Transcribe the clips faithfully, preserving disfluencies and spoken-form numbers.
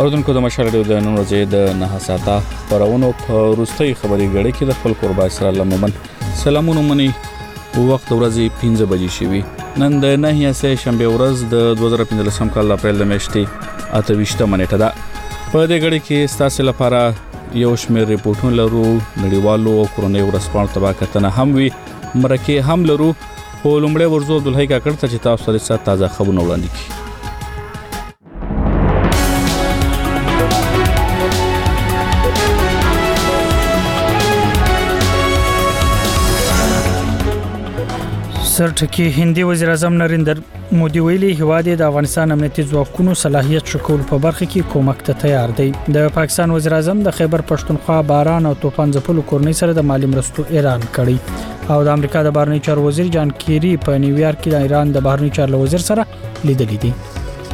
اوردونکو د مشال ډیو د نن ورځې د نه ساعته خبرونو په وروستۍ خبري غړي کې د خپل قربا سره لممن سلامونه مني وخت ورځې پنځه بجې شوي نن د نه سه شنبه ورځ د دوه زره پنځلسم کال اپریل د میاشتې اته ویشتمه نیټه ده په دې غړي کې ستاسو لپاره یو شمېر ریپورتونه لرو نړیوالو او کورونی ورسپان تبا کتنه هم وي مرکه هم لرو په لومړی ورځو عبدالحی کاکړ ته چې تاسو سره تازه خبرونه وړاندې کړي سرټکی هندي وزیر اعظم نریندر مودي ویلي هیواد د افغانستان امنیتي ځواکونو صلاحیت شکول په برخه کې کومک ته تیار دی د پاکستان وزیر اعظم د خیبر پښتونخوا باران او توپان ځپلو کورنۍ سره د مالی مرستو اعلان کړی او د امریکا د بهرنی چارو وزیر جان کیری په نیویارک کې د ایران د بهرنی چارو وزیر سره لیدلې دي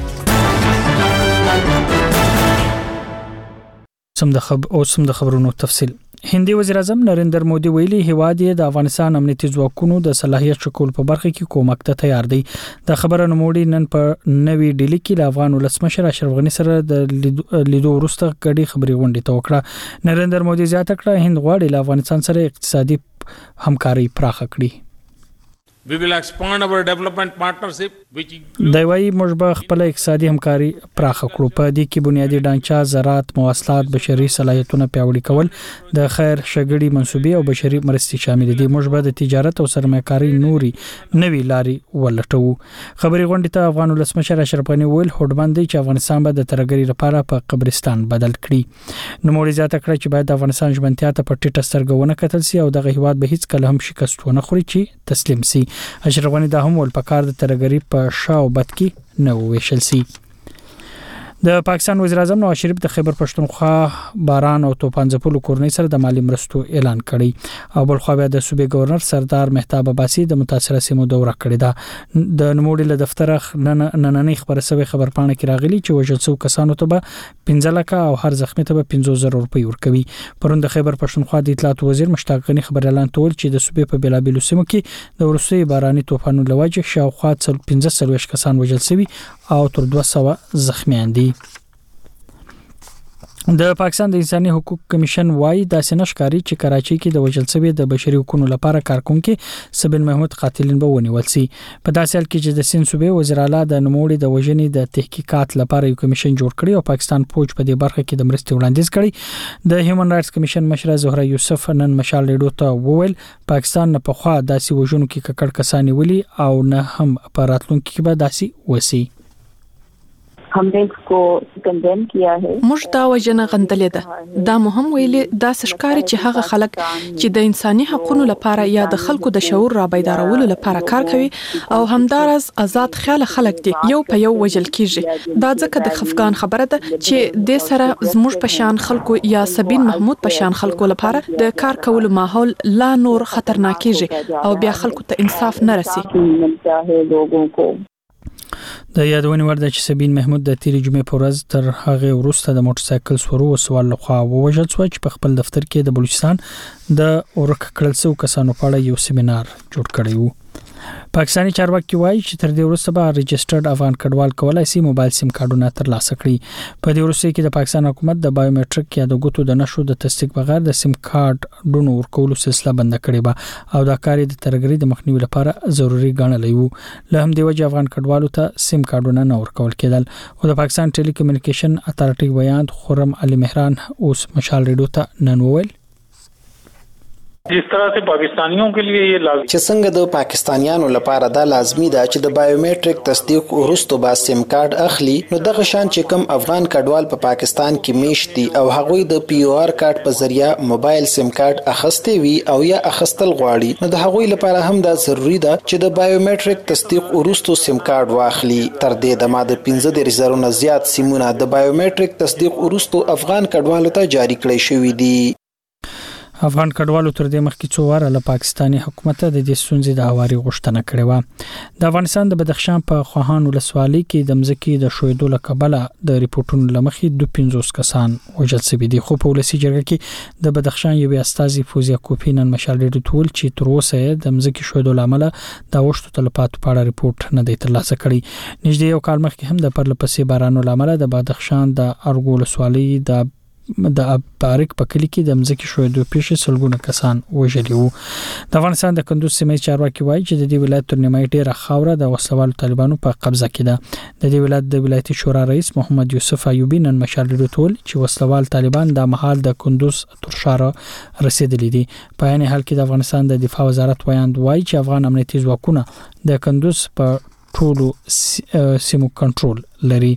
سم د خبر او سم د خبرونو تفصیل هندي وزیر اعظم نریندر مودي ویلي هیواد د افغانستان امنیتي ځواکونو د صلاحیت شکول په برخه کې کومک ته تیار دی د خبرو نوموړي نن په نوې ډیلی کې د افغان ولسمشر اشرف غنی سره د لیدو وروسته غړي خبري غونډه ته وکړه نریندر مودي زیاته کړه هند غواړي له افغانستان سره اقتصادي همکاري پراخه کړي We will expand our development partnership which د وی موږ به خپل اقتصادي همکاري پراخه کړو په دې کې بنیادی ډانچه زراعت مواصلات بشري صلاحیتونه پیاوړي کول د خیر شګړې منسوبي او بشري مرستې شامل دي موږ به د تجارت او سرمایه‌کاري نوري نوي لاري ولټو خبري غونډه ته افغان ولسمشر اشرف غنی ویل هډمن دی چې افغانستان به د ترګری لپاره په قبرستان بدل کړي نو موږ زیاته کړی چې باید د افغانستان ژوندتیا ته په ټیټه سترګونه کتل سي او دغه هیواد به هیڅ کله هم شکست ونه خوري چې تسلیم سي اشرف غنی دا هم ول پکار د ترګری په شاو بد کې نو ویشل سي د پاکستان وزیر اعظم نواز شریف د خیبر پښتونخوا باران او توپان ځپلو کورنۍ سره د مالی مرستو اعلان کړی او بل خو بیا د صوبې گورنر سردار مهتاب عباسی د متاثره سیمو دوره کړې ده د نموړي له دفتر نننۍ خبر سوي خبر پاڼه کې راغلي چې وژل شو کسانو ته به پنځه لکه او هر زخمی ته به پنځه زره روپۍ ورکوي پروند د خیبر پښتونخوا د اطلاعات وزیر مشتاق غنی خبر اعلان تول چې د صوبې په بلابلو سیمو کې د ورسوي باراني توپانونو لوجه شاوخوا پنځه سلويش کسان وژل شوي او تر دوه سوه زخمیان دي د پاکستان د انساني حقوق کمیشن وايي د سنشکاری چې کراچي کې د وژل شوی د بشري حقوقو لپاره کارکونکو سبن محمود قاتلین به ونیول سي په داسې حال کې چې د سین صوبې وزیر اعلی د نوموړي د وژنې د تحقیقات لپاره یو کمیشن جوړ کړی او پاکستان فوج په دې برخه کې د مرستې وړاندیز کړی د هیومن رائټس کمیشن مشره زهره یوسف نن مشال ریډیو ته وویل پاکستان نه په خوا داسې وژونکو کې ککړ کسانی ولي او نه هم په راتلونکو کې به داسې وسی हमने इसको कंडेम किया है موږ دا وجنه غندلې ده دا مهم ویلې دا سشکاري چې هغه خلک چې د انساني حقوقو لپاره یا د خلکو د شعور را بیدارولو لپاره کار کوي او همدارس آزاد خیال خلک دي یو په یو وجل کیږي دا ځکه د خفقان خبره ده چې د سره زموږ په شان خلکو یا سبین محمود په شان خلکو لپاره د کار کولو ماحول لا نور خطرناک کیږي او بیا خلکو ته انصاف نه رسي د یادونې ورده چې سبین محمود د تیری جمعې په ورځ تر هغه وروسته د موټر سایکل سورو وسوال لخوا ووژل شو چې په خپل دفتر کې د بلوچستان د اورک کړل شو کسانو په اړه یو سیمینار جوړ کړی وو پاکستاني چارواکي وایي چې تر دې وروسته به ريجسترډ افغان کډوال کولای شي موبایل سیم کارتونه ترلاسه کړي په دې وروسته کې د پاکستان حکومت د بایومټریک یا د ګوتو د نشو د تصدیق بغیر د سیم کارت ډونو ورکولو سلسله بند کړې به او دا کار د ترګری د مخنیوي لپاره ضروری ګڼل وو له هم دی وجه افغان کډوالو ته سیم کارتونه نه ورکول کېدل او د پاکستان ټيلي کمیونیکیشن اتارټي بیان خرم علي مهران اوس مشال ریډیو ته نن وویل जिस तरह से पाकिस्तानियों के लिए ये लाजमी چې څنګه د پاکستانیانو لپاره دا لازمی ده چې د بایومټریک تصدیق وروسته با سیم کارت اخلي نو دغه شان چې کوم افغان کډوال په پا پاکستان کې میشتي او هغوی د پی او آر کارت په ذریعہ موبایل سیم کارت اخستي وي او یا اخستل غواړي نو د هغوی لپاره هم دا ضروری ده چې د بایومټریک تصدیق وروسته سیم کارت واخلي تر دې د ماده پنځه زره زیات سیمونه د بایومټریک تصدیق وروسته افغان کډوالو ته جاری کړی شوی دي افغان کډوالو تر دې مخکې څو واره له پاکستاني حکومت د دې ستونزې د هواري غوښتنه کړې و. د افغانستان د بدخشان په خواهان ولسوالۍ کې د مځکې د شویدو له کبله د ریپورتونو لمخې دوه پنځوس کسان وژل شوي دي، خو په ولسي جرګه کې د بدخشان یو استازي فوزیه کوپی نن مشالې ټول چې تر اوسه د مځکې شویدو لامل د وښتو تلفاتو په اړه ریپورت نه دی ترلاسه کړی. نږدې یو کال مخکې هم د پرلپسې بارانو لامل د بدخشان د ارګو ولسوالۍ د د بارک په کلی کې د مځکې شویدو پیښې سلګونه کسان وژلي وو. د افغانستان د کندوز سیمې چارواکي وایي چې د دې ولایت تر نیمایي ډیره خاوره د وسلوالو طالبانو په قبضه کې ده. د دې ولایت د ولایتي شورا رئیس محمد یوسف ایوبی نن مشالې ټول چې وسلوال طالبان د مهال د کندوز تر شاره رسیدلي دي. په عین حال کې د افغانستان د دفاع وزارت وایاند وایي چې افغان امنیتي ځواکونه د کندوز په ټولو سیمو کنټرول لري.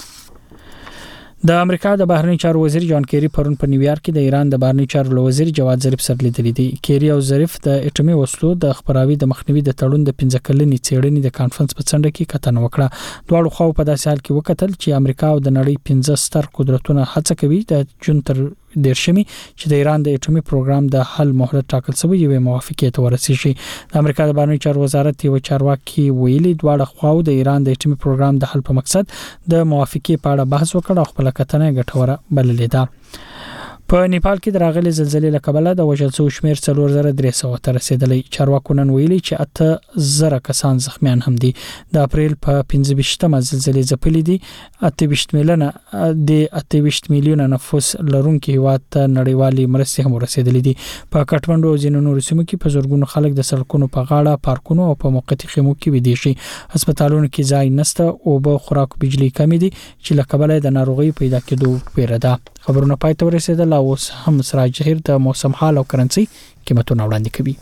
د امریکا د بهرنی چارو وزیر جان کیری پرون په نیویارک کې د ایران د بهرنی چارو وزیر جواد ظریف سره لیدلې دي. کیری او ظریف د اټومي وسلو د خبراوي د مخنیوي د تړون د پنځه کلنې څېړنې د کانفرنس په څنډه کې کتنه وکړه. دواړو خواو په داسې حال کې وکتل چې امریکا او د نړۍ پنځه ستر قدرتونه هڅه کوي د جون تر دیرشمي چې د ایران د اټومي پروګرام د حل مهلت ټاکل شوی یو موافقه ته ورسیږي. د امریکا د بهرنی چارو وزارت یو چارواکي ویلي دواړه خواو د ایران د اټومي پروګرام د حل په مقصد د موافقه په اړه بحث وکړ او خپل کتنه ګټوره بللې ده. په نیپال کې د راغلي زلزلې له کبله د وژل شوو شمیر څلور زره درې سوه ته رسیدلی. چارواکو نن ویلي چې اته زره کسان زخمیان هم دي. د اپریل په پنځه ویشتمه زلزلې ځپلې دي. اته ویشت میلیونه د اته ویشت میلیونه نفوس لرونکي هیواد ته نړیوالي مرستې هم رسیدلې دي. په کټمنډو او ځینو نورو سیمو کې په زورګونو خلک د سړکونو په غاړه، پارکونو او په موقتي خیمو کې ویدي شي. هسپتالونو کې ځای نشته او به خوراک بجلی کمی دي چې له کبله د ناروغي پیدا کېدو ویره ده. خبرونه پای ته ورسېدل او اوس هم سراج جهیر د موسم حال او کرنسي قیمتونه وړاندې کوي.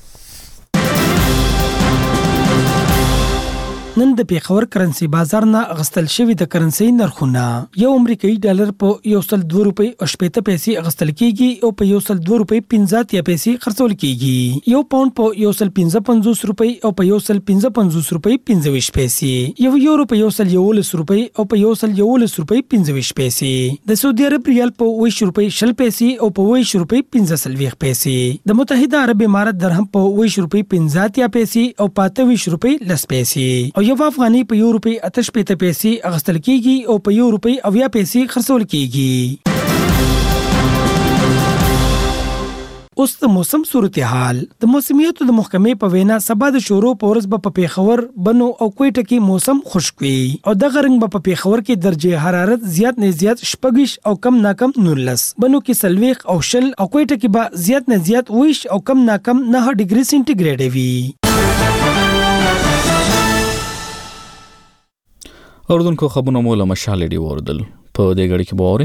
نن د پیښور کرنسي بازار نه اغستل شوی د کرنسي نرخونه یو امریکایي ډالر په یو سل دوه روپۍ او شپږ پیسې اغستل کیږي او په یو سل دوه روپۍ پنځه پیسې خرڅول کیږي. یو پاوند په یو سل پنځه پنځوس روپۍ او په یو سل پنځه پنځوس روپۍ پنځه ویشت پیسې. یو یورو په یو سل یولس روپۍ او په یو سل یولس روپۍ پنځه ویشت پیسې. د سعودي عرب ریال په ویشت روپۍ شل پیسې او په ویشت روپۍ پنځه سلويخ پیسې. د متحده عرب امارات درهم په ویشت روپۍ پنځه پیسې او په اته ویشت روپۍ لس پیسې. او یو افغاني په یو روپۍ اته شپېته پیسې اغستل کیږي او په یو روپۍ اویا پیسې خرڅول کیږي. اوس د موسم صورتحال. د موسمیاتو د محکمې په وینا سبا د شورو په ورځ به په پیښور، بنو او کوټه کې موسم خشک وي او د غرنګ به په پیښور کې درجه حرارت زیات نه زیات شپږ او کم ناکم نولس، بنو کې سلويخ او شل او کوټه کې به زیات نه زیات ویش او کم ناکم نه ډیګري سنټیګریډ وي. اردوونکو خبرونه مو له مشالې دی وردل په دې غړي کې باوري.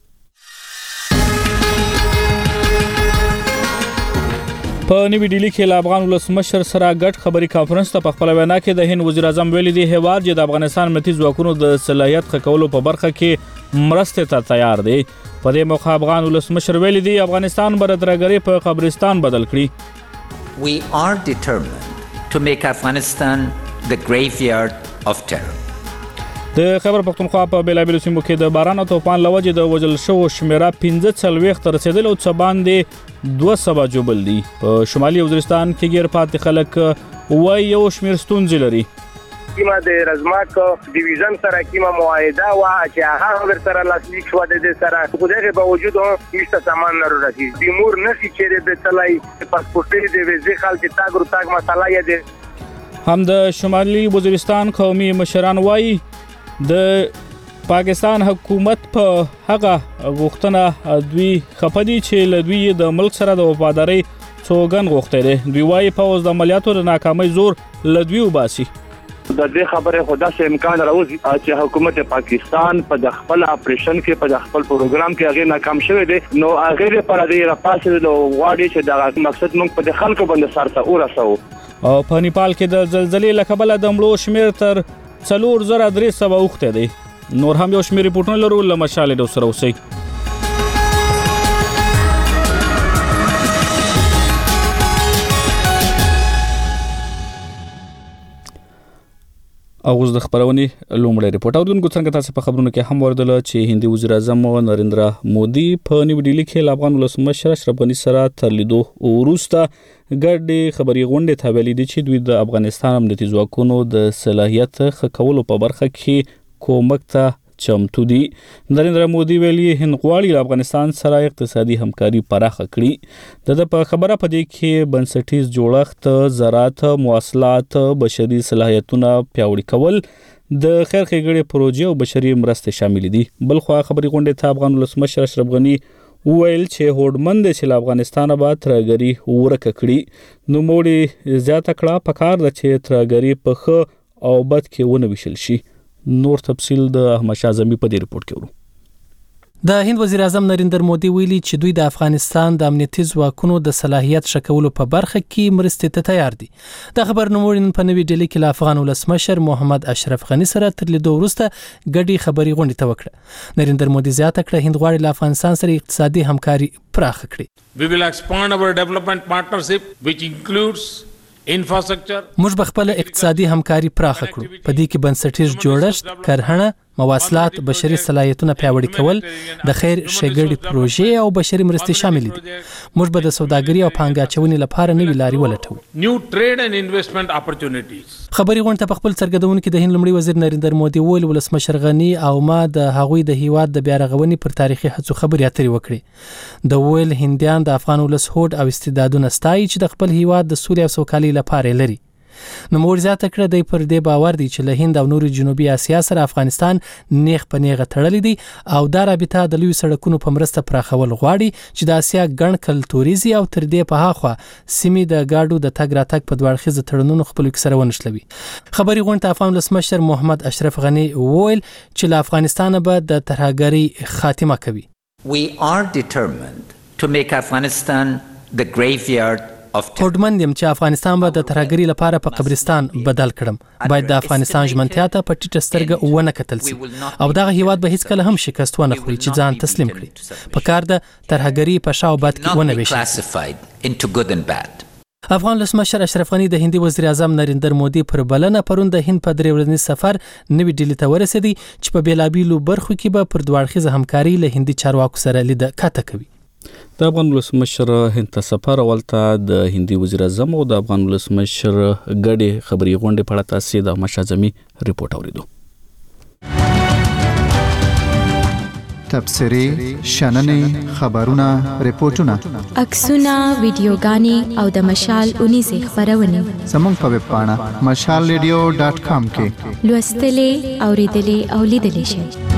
په نیوی ډیلی کې له افغان ولسمشر سره ګډ خبري کانفرنس ته په خپل وینا کې د هند وزیر اعظم ویلي دی هیواد چې د افغانستان امنیتي ځواکونو د صلاحیت ښه کولو په برخه کې مرستې ته تیار دی. په دې موخه افغان ولسمشر ویلي دی افغانستان به ترګری په قبرستان بدل کړي. We are determined to make Afghanistan the graveyard of terror. د خیبر پختونخوا په بیلابیلو سیمو کې د باران او طوفان لوجې د وژل شوو شمیره پنځه څلوېښت ته رسېدل او څه باندې دوه سوه جوبل دي. په شمالي وزیرستان کې ګیر پاتې خلک وایي یو شمېر ستونزې لري. کیما د رزماک ډیویژن سره کیما معاهده وا چې هغه ور سره لاسلیک شو د دې سره خو دغه باوجود هم هیڅ سامان نه راځي. د مور نشي چې د تلای پاسپورټي د ویزې خال کې تاګ رو تاګ مسله یې ده. هم د شمالي وزیرستان قومي مشران وایي د پاکستان حکومت په هغه غوښتنه دوی خپدي چې له دوی د ملک سره د وفادارۍ څوګن غوښتي دي. دوی وايي پوز د عملیاتو د ناکامۍ زور له دوی وباسي. د دې خبره خدا سه امکان راوځي چې حکومت پاکستان په د خپل اپریشن کې په د خپل پروګرام کې هغه ناکام شوی دی. نو هغه لپاره د راپاسې د واړې چې د مقصد موږ په خلکو باندې سرته ورسو. او په نیپال کې د زلزلې له کبله د مړو شمیر تر څلور زره درې سوه اوښتی دی. نور هم یو شمېر ریپورټونه لرو له مشالې ډو سره اوسئ. اوس د خبرونې لومړی ریپورت اوریدونکو څنګه تاسو په خبرونو کې هم وردل چې هندي وزیر اعظم نریندرا مودي په نیو ډیلی کې له افغان ولسمشر اشرف غني سره تر لیدو وروسته ګډې خبري غونډې ته ویلي دي چې دوی د افغانستان امنیتي ځواکونو د صلاحیت ښه کولو په برخه کې کومک ته چمتو دي. نریندرا مودي ویلي هند غواړي له افغانستان سره اقتصادي همکاري پراخه کړي. د په خبره پدې کې بنسټیز جوړښت، زراعت، مواصلات، بشري صلاحیتونه پیاوړي کول، د خیر ښېګڼې پروژې او بشري مرستې شامل دي. بلخوا خبري غونډې ته افغان ولسمشر اشرف غني وویل چې هوډمن دی چې له افغانستانه به ترهګري ورکه کړي. نوموړي زیاته کړه پکار ده چې ترهګري په ښه او بد کې ونه ویشل شي. نور تفصیل د احمد شاه زمي په دې ریپورت کې ورو. د هند وزیر اعظم نریندر مودي ویلي چې دوی د افغانستان د امنیتي ځواکونو د صلاحیت ښه کولو په برخه کې مرستې ته تیار دي. د خبر نوموړي نن په نوې ډیلي کې له افغان ولسمشر محمد اشرف غني سره تر لیدو وروسته ګډې خبري غونډې ته وکړه. نریندر مودي زیاته کړه هند غواړي له افغانستان سره اقتصادي همکاري پراخه کړي. We will expand our development partnership which includes موږ به خپل اقتصادي همکاري پراخه کړو. په دې کې بنسټیز جوړښت، کرهڼه، مواصلات، بشري صلاحیتونه پیاوړي کول، د خیر ښېګڼې پروژې او بشري مرستې شامل دي. موږ به د سوداګري او پانګه اچونې لپاره نوې لارې ولټوو. New trade and investment opportunities. خبري غونډه په خپل څرګندونکو د هند لومړي وزیر نریندر مودي ویل ولسمشر غني او ما د هغوی د هیواد د بیا رغونې پر تاریخي هڅو خبرې اترې وکړې. د ویل هندیان د افغان ولس هوډ او استعدادونه ستایي چې د خپل هیواد د سولې او سوکالۍ لپاره لري. نو مور زیاته کړه د پر دې باور دی چې له هند او نورو جنوبي اسیا سره افغانستان نیغ په نیغه تړلې دي او دا رابطه د لوی سړکونو په مرسته پراخول غواړي چې د اسیا ګڼ کلتوریزي او تر دې په هاخوا سیمې د گاډو د تګ راتګ په دوړخیزه تړونونو خپل سره ونښلوي. خبري غونډه افغان ولسمشر محمد اشرف غني وویل چې له افغانستان به د ترهګرۍ خاتمه کوي. We are determined to make Afghanistan the graveyard هوډمن یم چې افغانستان به د ترهګرۍ لپاره په قبرستان بدل کړم. باید د افغانستان ژمنتیا ته په ټیټه سترګه ونه کتل شي او دغه هیواد به هیڅکله هم شکست ونه خوري چې ځان تسلیم کړي. په کار د ترهګرۍ په شا او بد کې ونه ویشي. افغان ولسمشر اشرف غني د هندي وزیر اعظم نریندر مودي پر بلنه پرون د هند په درې ورځني سفر نوې ډیلي ته ورسېدی چې په بیلابیلو برخو کې به پر دوړخیزه همکاري له هندي چارواکو سره لیده کاته کوي. د افغان ولسمشر هند ته سفر اولته د هندي وزیر اعظم او د افغان ولسمشر ګډې خبري غونډې په اړه تاسو د احمد شاه زمي ریپورت اوریدو. تبصرې، شننې، خبرونه، ریپورتونه، عکسونه، ویډیوګانې او د مشال اونیزې خبرونه زموږ په ویب پاڼه مشال ریډیو ډاټ کام کې لوستلې، اوریدلې او لیدلې شئ.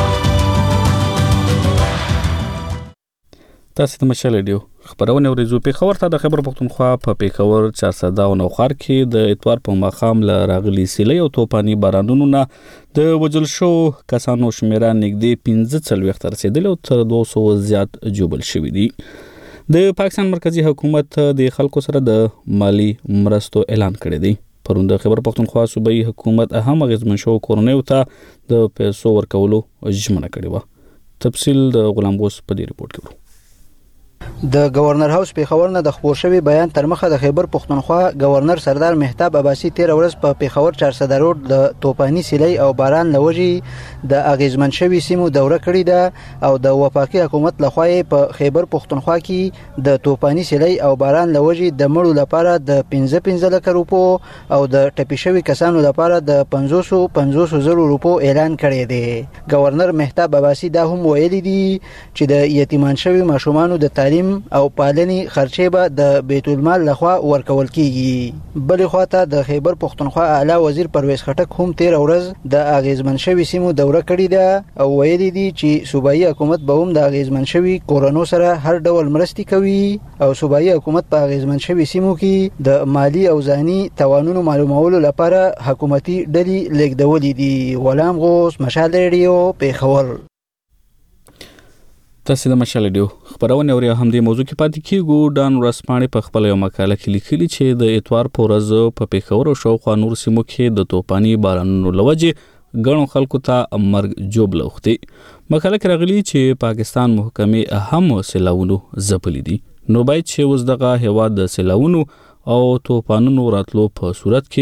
تاسو د مشال ریډیو خبرونه ورېزو په خبر ته د خبر پښتونخوا په پیښور چار سده او نوخار کې د اتوار په ماښام له راغلي سیلۍ او توپاني بارانونو نه د وجل شو کسانو شمیره نږدې پنځه څلوېښت ته رسېدلې او تر دوه سوه زیات جوبل شوي دي. د پاکستان مرکزی حکومت د خلکو سره د مالی مرستو اعلان کړی دی. پرون د خبر پښتونخوا صوبایي حکومت اهم اغېزمن شو کورنیو ته د پیسو ورکولو ژمنه کړې وه. تفصیل د غلام غوث په دې ریپورت کې ورو. د گورنر هاوس پیښور نه د خبر شوی بیان تر مخه د خیبر پښتونخوا گورنر سردار مهتاب عباسی تیر ورځ په پیښور چار سده روډ د توپانی سیلۍ او باران لوجې د اغیزمن شوی سیمو دوره کړې ده او د وفاقي حکومت لخوا په خیبر پښتونخوا کې د توپانی سیلۍ او باران لوجې د مړو لپاره د پنځه پنځه لک روپو او د ټپي شوی کسانو لپاره د پنځوس پنځوس زره روپو اعلان کړی دی. گورنر مهتاب عباسی دا هم ویلي دي چې د یتیمان شوی ماشومانو د تعلیم او پالنې خرچې به د بیت المال لخوا ورکول کیږي. بلې خواته د خیبر پښتونخوا اعلی وزیر پرویز خټک هم تیر ورځ د اغیزمن شوی سیمو دوره کړې ده او ویلي دي چې صوبایي حکومت به هم د اغیزمن شوی کورونو سره هر ډول مرستې کوي او صوبایي حکومت په اغیزمن شوی سیمو کې د مالی او ځاني توانونو معلومولو لپاره حکومتي ډلې لیږدولې دي. غلام غوث، مشال ریډیو، پیښور. تاسو د مشال ریډیو خبرونه اوري هم دې موضوع کې پاتې کیږو. ډان ورسپانې په خپل یو مقاله کې لیکلي چې د اتوار په ورځ په پیښور او شاوخوا نور سیمو کې د توپاني بارانونو لوجې ګڼو خلکو ته مرګ جوړ لوختي. مقاله کې راغلي چې پاکستان محکمې اهم سیلاونو ځپلي دي. نو باید چې اوس دغه هیواد د سیلاونو او توپانونو راتلو په صورت کې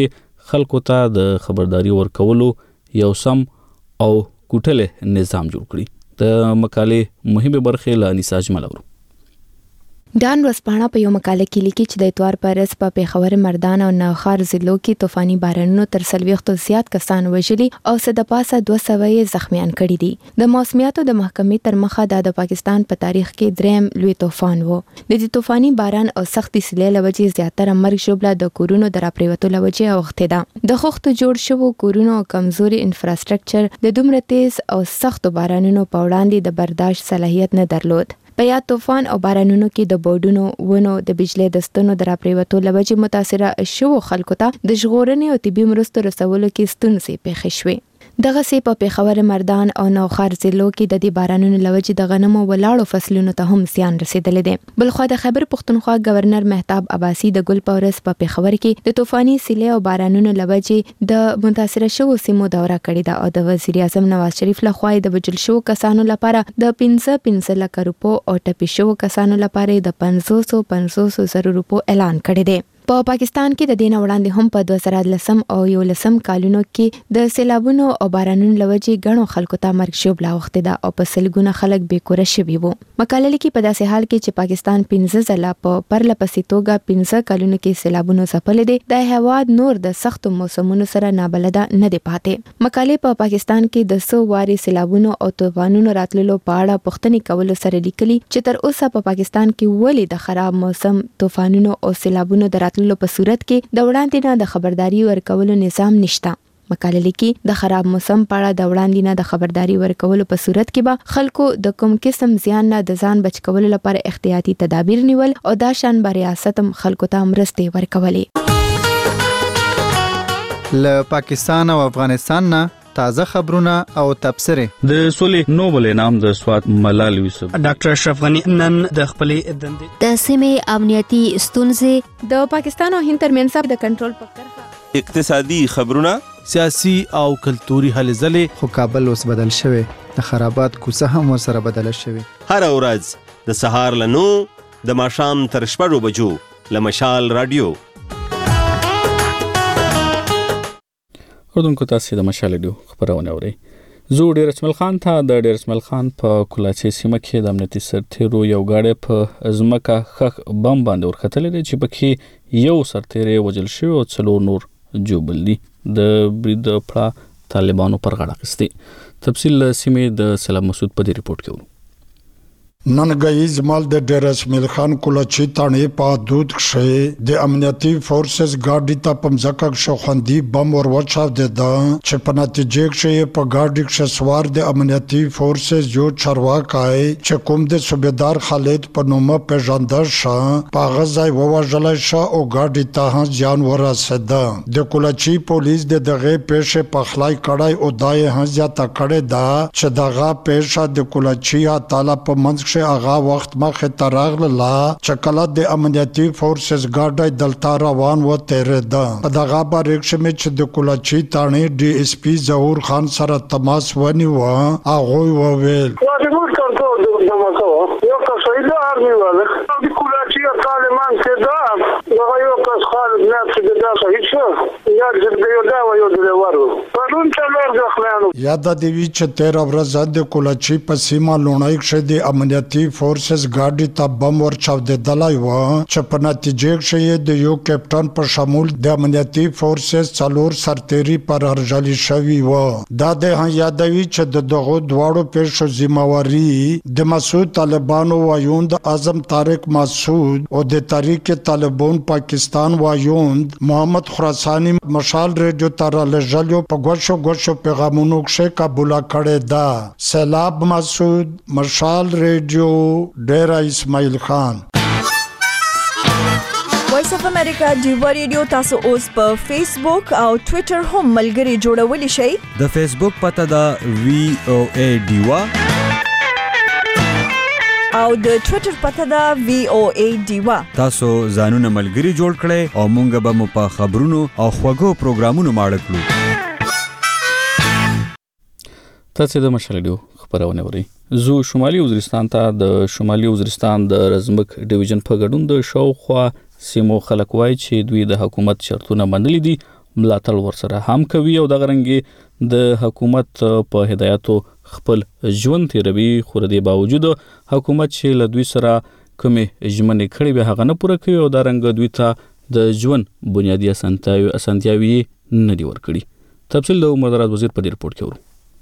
خلکو ته د خبرداري ورکولو یو سم او کوټله نظام جوړ کړي. د مقالې مهمه برخه له انیسا اجمل اورو. ډان ورځپاڼه په یو مقاله کې لیکي چې د اتوار پر ورځ په پیښور، مردان او نوښار ضلعو کې طوفاني بارانونو تر څلوېښتو زیات کسان وژلي او څه د پاسه دوه سوه یې زخمیان کړي دي. د موسمیاتو د محکمې تر مخه دا د پاکستان په تاریخ کې دریم لوی طوفان و. د دې طوفاني باران او سختي سیلۍ له وجې زیاتره مرګ ژوبله د کورونو د راپریوتو له وجې اوښتې ده. د خښتو جوړ شوو کورونو او کمزوري انفراستراکچر د دومره تیز او سختو بارانونو په وړاندې د برداشت صلاحیت نه درلود. په یاد طوفان او بارانونو کې د بورډونو، ونو، د بجلی د ستنو د راپریوتو له وجې متاثره شوو خلکو ته د ژغورنې او طبي مرستو رسولو کې ستونزې پیښې شوې. دغه سي په پیښور، مردان او نوښار ضلعو کې د دې بارانونو له وجې د غنمو ولاړو فصلونو ته هم زیان رسیدلی دی. بلخوا د خیبر پښتونخوا گورنر مهتاب عباسي د ګل په ورځ په پیښور کې د طوفاني سیلۍ او بارانونو له وجې د متاثره شوو سیمو دوره کړې ده او د وزیر اعظم نواز شریف لخوا د وژل شوو کسانو لپاره د پنځه پنځه لکه روپو او ټپي شوو کسانو لپاره د پنځوسو پنځوسو زرو روپو اعلان کړی دی. په پاکستان کې د دین وړاندې هم په دوه زره لسم او یو لسم کالونو کې د سیلابونو او بارانونو له وجې ګڼو خلکو ته مرګ ژوبله اوښتې ده او په سلګونه خلک بې کوره شوي وو. مقاله لیکي په داسې حال کې چې پاکستان پنځه ځله په پرله پسې توګه پنځه کلونو کې سیلابونو ځپلی دی، د هېواد نور د سختو موسمونو سره نابلده نه دی پاتې. مقالې په پاکستان کې د څو وارې سیلابونو او طوفانونو راتللو په اړه پوښتنې کولو سره لیکلي چې تر اوسه په پاکستان کې ولې د خراب موسم، طوفانونو او سیلابونو د راتللو په صورت کې د وړاندې نه د خبرداري ورکولو نظام نشته. مقاله لیکي د خراب موسم په اړه د وړاندې نه د خبرداري ورکولو په صورت کې به خلکو د کوم قسم زیان نه د ځان بچ کولو لپاره احتیاطي تدابیر نیول او دا شان به ریاست هم خلکو ته مرستې ورکولې. له پاکستان او افغانستان نه تازه خبرونه او تبصره. د سولې نوبل انعام د سوات ملال یوسف، ډاکټر اشرف غنی نن د خپلې دندې د سیمې امنیتي ستونزې، د پاکستان او هند ترمنځ د کنټرول په کرښه، اقتصادي خبرونه، سیاسي او کلتوري هلې ځلې. خو کابل اوس بدل شوی، د خرابات کوڅه هم ورسره بدله شوې. هر ورځ د سهار له نو د ماښام تر شپږو بجو له مشال رادیو. اردوونکو تاسو د مشال رادیو خبرونه اورئ. زه ډیر اسماعیل خان ته د ډیر اسماعیل خان په کولاچي سیمه کې د امنیتي سرتیرو یو غاړه په ازمکه خخ بم باندې ورختلې دي چې پکې یو سرتیری وژل شوی او څلور نور جوبل دي. د برید پړه طالبانو پر غاړه اخیستي. تفصیل سیمه د سلام مسعود په دې ریپورت کې ورو. نن غیز مال د ډیر اسماعیل خان کولاچی تانې په حدود کې د امنیتي فورسز ګاډي ته پمځکه شوخندي بم ور وچاو د چې په نتیجه کې په ګاډي کې سوار د امنیتي فورسز جو چرواکای چې کوم د صوبیدار خالد په نومه پیژندل شو په غزای وواجل شو او ګاډي ته ځان ورسېد. د کولاچی پولیس د دغه پېښه په خلای کړای او دای هځه تا کړه دا چې دغه پېښه د کولاچی تعالی په منځ اغا وخت مخه تراغله چې کله د امنیتي فورسز ګاډي دلته روان و تیرې ده. په دغه باندې چې د کولاچی تانې ډي اس پی ظهور خان سره تماس ونیو هغه وویل یو کس ایله ارمی واله د کولاچی طالبان کې دا هغه یو کس خالد نفس دا صحیح شو یا د یو دا و یو د ورو پرون څلور ځخلانو یاد دی چې تیر ورځ د کولاچی په سیمه لونای کې د امنیتي فورسز ګاډي ته بم ورچاو د دلای و چې په نتیجه کې د یو کپټن په شمول د امنیتي فورسز څلور سرتيري پر هرجالي شوی و. دا د یادوي چې د دغه دواړو پیښو ذمہواری د مسعود طالبانو وایوند اعظم طارق مسعود او د تحریک طالبان پاکستان وایوند محمد خراسانی مشال ریډیو تر لجلو په غوښو غوښو پیغامونو کې قبول کړي دا. سیلاب مسعود، مشال ریډیو، ډیرا اسماعیل خان. وایس اف امریکا ډیوا ریډیو تاسو اوس په فیسبوک او ټوئیټر هم ملګري جوړولی شئ. د فیسبوک پته دا وی او ای ډیوا او د ټوئیټر پته دا وی او ای ډیوا. تاسو ځانونه ملګري جوړ کړئ او مونږ به مو په خبرونو او خوږو پروګرامونو ماړه کړو. تاسو د مشال رادیو خبرونه اورئ. زو شمالي وزیرستان ته د شمالي وزیرستان د رزمک ډیویژن په ګډون د شاوخوا سیمو خلک وایي چې دوی د حکومت شرطونه منلي دي ملاتړ ورسره هم کوي او د غرنګي د حکومت په هدایتو خپل ژوند تیروي. خو د دې باوجود حکومت چې له دوی سره کومې ژمنې کړې وي هغه نه پوره کوي او دا رنګ دوی ته د ژوند بنیادی اسانتیاوي نه دي ورکړي. تفصیل د عمر دراز وزیر په دې رپورټ کې ورو.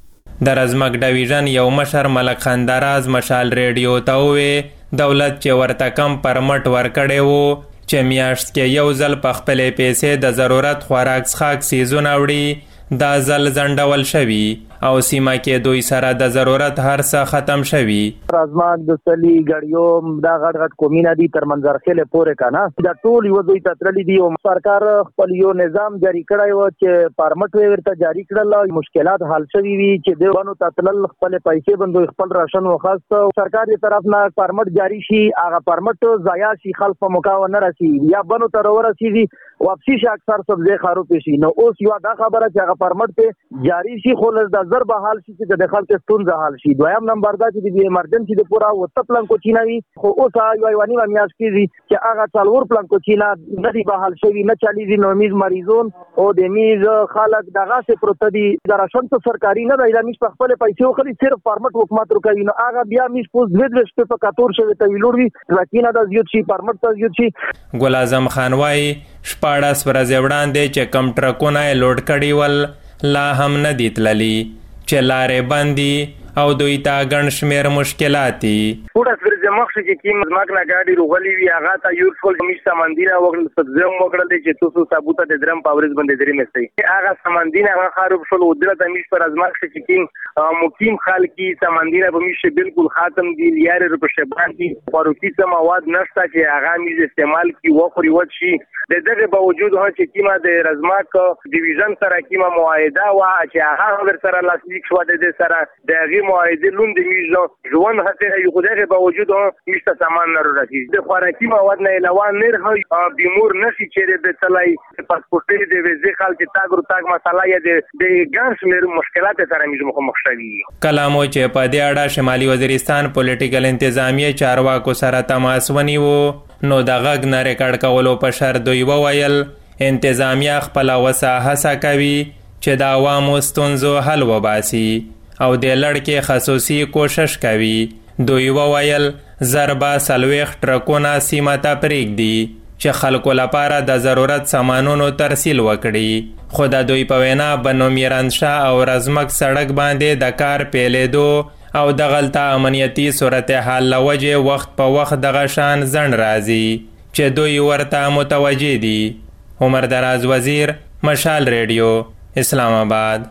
د رزمک ډویژن یو مشر ملک خندراز مشال ریډیو ته وې دولت چې ورته کم پرمټ ورکړی وو چې میاشت کې یو ځل په خپلې پیسې د ضرورت خوراک څښاک سیزونه وړي دا ځل ځنډول شوي او سیمه کې دوی سره د ضرورت هر څه ختم شوي. رزمک د سلی غړیو دا غټ غټ کومینه دي تر منځرخیله پورې کنه دا ټول یو دوی تترلی دي او سرکار خپل یو نظام جاری کړی و چې پرمټ ورته جاری کړل مشکلات حل شوي وي چې دیوانو تتلل خپل پیسې بندوي خپل راشن وخاست سرکار دی طرف نه پرمټ جاری شي هغه پرمټ ضایع شي خلک په مکاو نه راسي یا بنو تر ورسي واپسی شي اکثر سبزی خارو پېشي نو اوس یو دا خبره چې هغه پرمټ ته جاری شي خو لږ د ضرب حال شي چې د خلکو ستونزه حل شي. دویم نمبر دا چې د ایمرجنسي د پورا وټ پلان کو چیناوي خو اوس یو یوانی میاش کیږي چې هغه څلور پلان کو چینا نه دی به حل شي نه چالي دي نو میز مریضون او د میز خلک دغه څه پروت دي د راشن ته سرکاري نه دی میز په خپل پیسې خو صرف پرمټ حکومت ورکوي نو هغه بیا میز پوز د دې په کاتور شوی ته ویلوړي راکینه د زیات شي پرمټ ته زیات شي. ګل اعظم خان وايي شپاړس ورځې وړاندې چې کم ټرکونه یې لوډ کړي ول لا هم نه دي تللي چې لارې بندي او دوی ته ګڼ شمېر مشکلات دي. ټوله ورځ مخکې چې کوم ځمک نه ګاډي روغلي وي هغه ته یو ټول کمیش ساماندینه وګړل سبزم وګړل چې تاسو ثابوته د درم پاورز باندې درې مستي هغه ساماندینه هغه خراب شول او دلته میش پر ازمک چې کوم مقیم خلکی ساماندینه به میش بالکل ختم دي یاري په شبان دي فاروقي سم مواد نشته چې هغه میز استعمال کی وخوري وځي شي. د دغه باوجود هم چې کیما د رزمک ډیویژن سره کیما معاهده وا چې هغه ور سره لاسلیک شو د دې سره دغه معاهده لوند میزو ژوند هته یو خدای باوجود مشته سامان نه راځي د خوراکي مواد نه علاوه نه بیمور نشي چې د تلای پاسپورت دی ویزه خلک تاګرو تاګ مساله یا د ګانس مېر مشکلات سره میزو مخ شوي. کلامو چې په دې اړه شمالي وزیرستان پولیټیکل انتظامیه چارواکو سره تماس ونیو نو د غږ نه ریکارډ کولو په شرط دوی وویل انتظامیه خپل وسه هڅه کوي چې د عوامو ستونزو حل وباسي او د لړکې خصوصي کوشش کوي. دوی وویل ضربه څلوېښت ټرکونه سیمه ته پرېږدي چې خلکو لپاره د ضرورت سامانونو ترسیل وکړي خو د دوی په وینا بنو میرانشاه او رزمک سړک باندې د کار پیلېدو او د غلطه امنیتي صورتحال له وجې وخت په وخت دغه شان ځنډ راځي چې دوی ورته متوجه دي. عمر دراز وزیر مشال ریډیو اسلام آباد.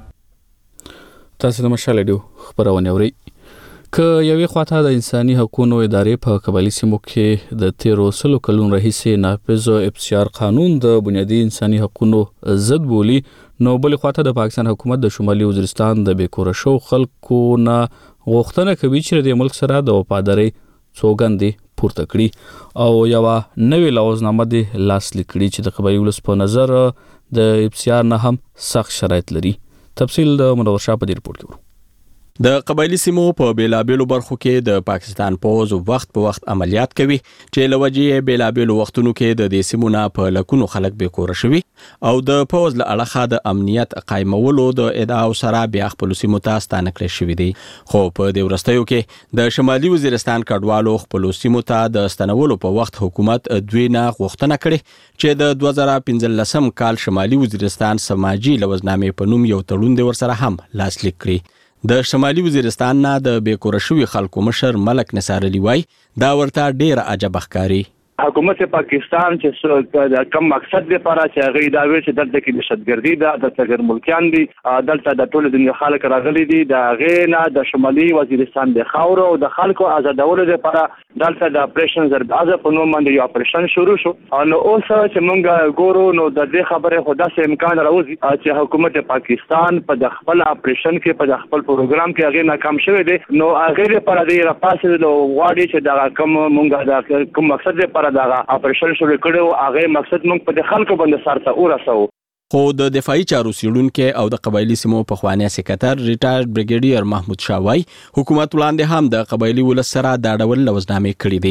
تاسو د مشال ریډیو خبرونه اورئ. که یوې خواته د انساني حقوقو ادارې په قبایلي سیمو کې د تیرو سلو کلونو راهیسې نافذ افشار قانون د بنیادي انساني حقوقو ضد بولي نو بل خواته د پاکستان حکومت د شمالي وزیرستان د بیکوره شو خلکو نه غوښتنه کوي چې د ملک سره د وفادارۍ سوګندې پورته کړي او یو نوې لوازنامه د لاسلیک کړي چې د قبایلي ولس په نظر د افشار نه هم سخت شرایط لري. تفصیل د منور شاه په دې رپورټ کې. د قبایلی سیمو په بیلابیلو برخو کې د پاکستان پوز وخت په وخت عملیات کوي چې لوجې بیلابیلو وختونو کې د دې سیمو نه په لکونو خلک به کور شوي او د پوز له اړخه د امنیت قائمولو د ادعاو سره بیا خپل سیمو ته ستانه کړی شوی دی. خو په دې ورستیو کې د شمالي وزیرستان کډوالو خپل سیمو ته د ستنولو په وخت حکومت دوی نه غوښتنه کړې چې د دوه زره پنځلسم کال شمالي وزیرستان سماجی لوزنامې په نوم یو تړون د ورسره هم لاسلیک کړی. د شمالي وزیرستان نه د بیکوره شوي خلکو مشر ملک نثار علي وای دا ورته ډیر عجب ښکاري. حکومت پاکستان چې کم مقصد لپاره چې هغه دا وی چې دلته کې دهشتګردي ده د غیر ملکیان دي دلته د ټول دنیا خلک راغلي دي د هغه نه د شمالي وزیرستان د خاور او د خلکو آزادولو لپاره دلته د اپریشن زربازه په نوم باندې یو اپریشن شروع شو نو اوس چې موږ ګورو نو د دې خبره خدا سه امکان راوځي چې حکومت پاکستان په د خپل اپریشن کې په د خپل پروګرام کې هغه ناکام شوی دی نو هغه لپاره د راپاسې د واړي چې دا کوم موږ د کوم مقصد لپاره دا اپریشن شروع کړو هغه مقصد موږ په خلکو باندې سارته ورسو. خو د دفاعي چارو سیړونکو او د قبایلی سیمو په خوانی سکرټر ریټایر بریګیډیر محمود شاوای حکومت وړاندې هم د قبایلی ولس سره د ډول لوزنامې کړې دي.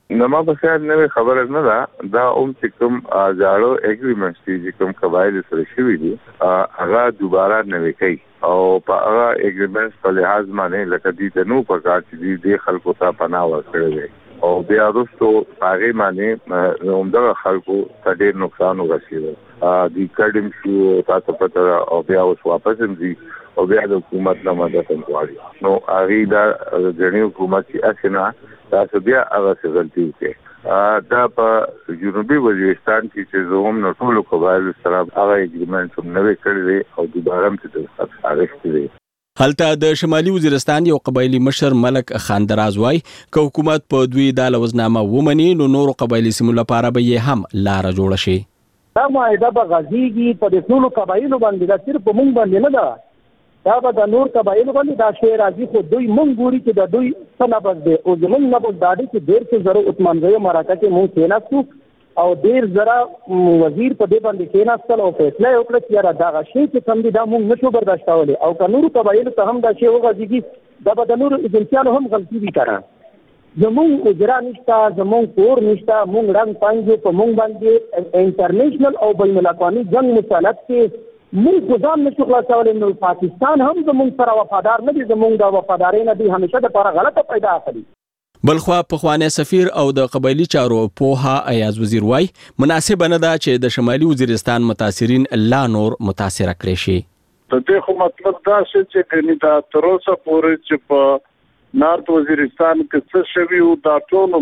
نو ما په خیال نه خبره نه ده دا اوم چې کوم ځاړو اګریمنټس دي چې کوم قبایل سره شوي دي هغه دوباره نوي کوي او په هغه اګریمنټس په لحاظ باندې لکه دي د نو په کار چې دي خلکو ته پناه ورکړي او بیا وروسته هغه باندې همدغه خلکو ته ډېر نقصان ورسېږي د کډم شو تاسو پته او بیا اوس واپس دي او بیا د حکومت نه مدد غواړي نو هغه دا د حکومت چې اسنه تاسو بیا هغه څه غلطي وکړي دا په جنوبي وزیرستان کې چې زوم نو ټول قبایل سره هغه اګریمنټ هم نوې کړی او دوباره هم چې اغشتي دي. هلته د شمالي وزیرستان یو قبایلی مشر ملک خاندراز وای که حکومت په دوی د لوزنامه ومني نو نور قبایلی سیمو لپاره به یې هم لار جوړ شي. دا معاهده به غزيږي په ټولو قبایلو باندې دا صرف موږ باندې نه ده دا به د نور قبایلو باندې دا شی راځي خو دوی مونږ ګوري چې د دوی څه نبض دی او زمونږ نبض دا دی چې ډېر څه زره عثمانزیو مراکه کې مونږ کېناستو او ډېر زره وزیر په دې باندې کېناستل او فیصله یې وکړه چې یاره دغه شی چې کوم دی دا مونږ نشو برداشتولی او که نورو قبایلو ته هم دا شی وغځېږي دا به د نورو ایجنسیانو هم غلطي وي که نه زمونږ اجرا نشته زمونږ کور نشته مونږ رنګ پنځو په مونږ باندې انټرنیشنل او بین الاقوامي جنګ مسلط کې مونږ خو ځان نشو خلاصولی نو پاکستان هم زمونږ سره وفادار نه دي زمونږ د وفادارۍ نه دوی همیشه دپاره غلطه پیدا اخلي. بلخوا پخوانی سفیر او د قبایلی چارو پوها ایاز وزیر وای مناسبه نه ده چې د شمالي وزیرستان متاثرین لا نور متاثره کړي شي. د دې خو مطلب دا چې ګنې دا تر اوسه پورې چې په نارت وزیرستان کې څه شوي وو دا ټول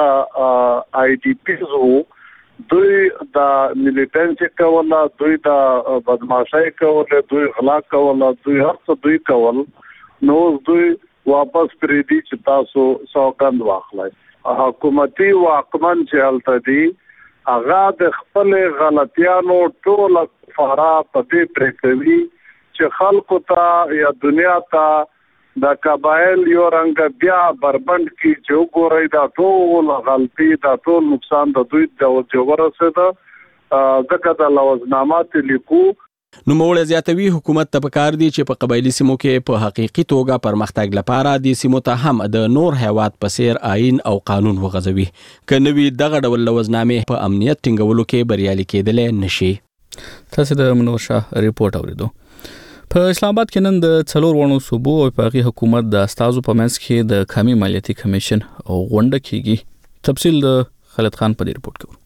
همدغه آی ډي پیز وو دوی دا ملیټنسي کوله دوی دا بدمعشي کوله دوی غلا کوله دوی هر څه دوی کول نو دوی واپس پرې دي چې تاسو سوګند واخلئ حکومتي واکمن چې هلته دي هغه د خپل غلطیانو ټول فارا په دې پرې کوي چې خلکو ته یا دنیا ته دا قبایل یو رنګ بیا بربند کی چې وګورئ دا ټول غلطي دا ټول نقصان د دوی د ورسېده ځکه د لوزنامات لیکو نو موږ زیاتوي حکومت ته پکار دي چې په قبایلی سیمو کې په حقيقي توګه پرمختګ لپاره د سیمو ته هم د نور هیواد په سیر آئین او قانون وغځوي کنوي دغه ډول لوزنامې په امنیت ټینګولو کې بریالي کېدل نشي. تاسو د منور شاه ریپورت اوریدو. په اسلام آباد کې نن د څلور وړو صوبو او پاغي حکومت د استازو په منځ کې د قومي مالیاتي کمیشن او غونډه کیږي. تفصیل د خالد خان په ریپورت کې.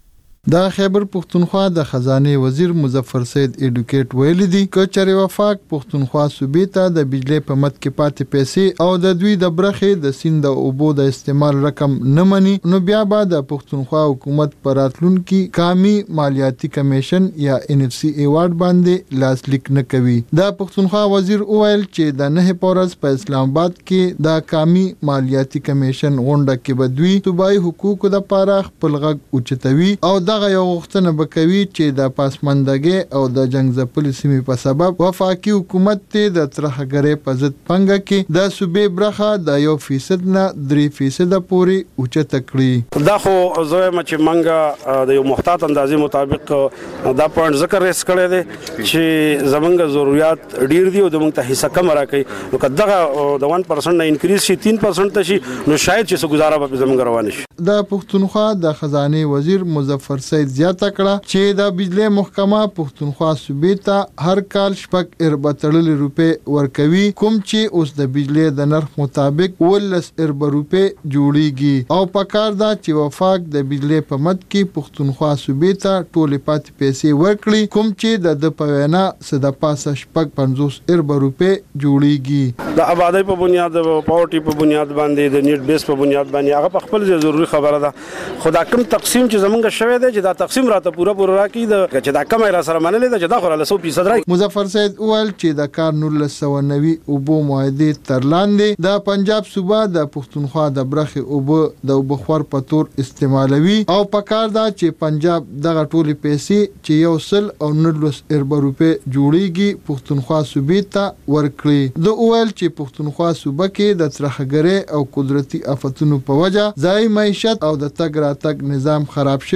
د خیبر پختونخوا د خزانه وزیر مظفر سید ایډوکیټ ویل دي چې چېرې وفاق پختونخوا صوبې ته د بجلی په مت کې پاتې پیسې او د دوی د برخې د سیند او اوبو د استعمال رقم نه مني نو بیا به د پختونخوا حکومت پر راتلونکي قومي مالیاتي کمیشن یا ان اف سی ایوارډ باندې لاسلیک نه کوي. د پختونخوا وزیر ویل چې د نه پورز په اسلام آباد کې د قومي مالیاتي کمیشن غونډه کې بدوي صوبایي حقوقو د لپاره خپل غږ اوچتوي او د هغه یو غوښتنه وکوي چې د پاسماندګۍ او د جنگ ځپلې سیمې په سبب وفاقي حکومت ته د ترهګرۍ په ضد پنګه کې د صوبې برخه د یو فیصد نه درې فیصد پورې اوچته کړي. دا خو زه چې منګه د یو محتاط اندازې مطابق دا پوینټ ذکر ریس کړی دی چې زمونږ ضرورت ډیر دي او د موږ ته حصہ کم راکړي نو کداغه د ون پرسنټ نه انکریز شي تین پرسنټ ته شي نو شاید چې څه گزاره به زمونږ روان شي. د پښتونخوا د خزانه وزیر مظفر سید زیاته کړه چې د بجلی محکمه پښتونخوا صوبې ته هر کال شپږ اربع تړلې روپې ورکوي کوم چې اوس د بجلی د نرخ مطابق ولس اربع روپې جوړیږي او پکار دا چې وفاق د بجلی په مد کې پښتونخوا صوبې ته ټولې پاتې پیسې ورکړي کوم چې د د پوینا صد پاسه شپږ پنځوس اربع روپې جوړیږي. د آبادی په بنیاد او پاورټي په بنیاد باندې د نیټ بیس په بنیاد باندې هغه په خپل ضروري خبره ده خدا کوم تقسیم چې زمونږ شوی دی چې دا تقسیم راته پورا پورا راکې د چې دا کم را سره منلې ده چې دا خو له سو فیصد راکې. مظفر سید اول چې د کار نولس سوه نوي اوبو معاهدې تر لاندې د پنجاب صوبه د پښتونخوا د برخې اوبه د اوبه خور په تور استعمالوي او پکار دا چې پنجاب دغه ټولې پیسې چې یو سل او نولس اربع روپې جوړیږي پښتونخوا صوبې ته ورکړي. د اول چې پښتونخوا صوبه کې د ترهګرۍ او قدرتي آفتونو په وجه ځای معیشت او د تګ راتګ نظام خراب شوی دی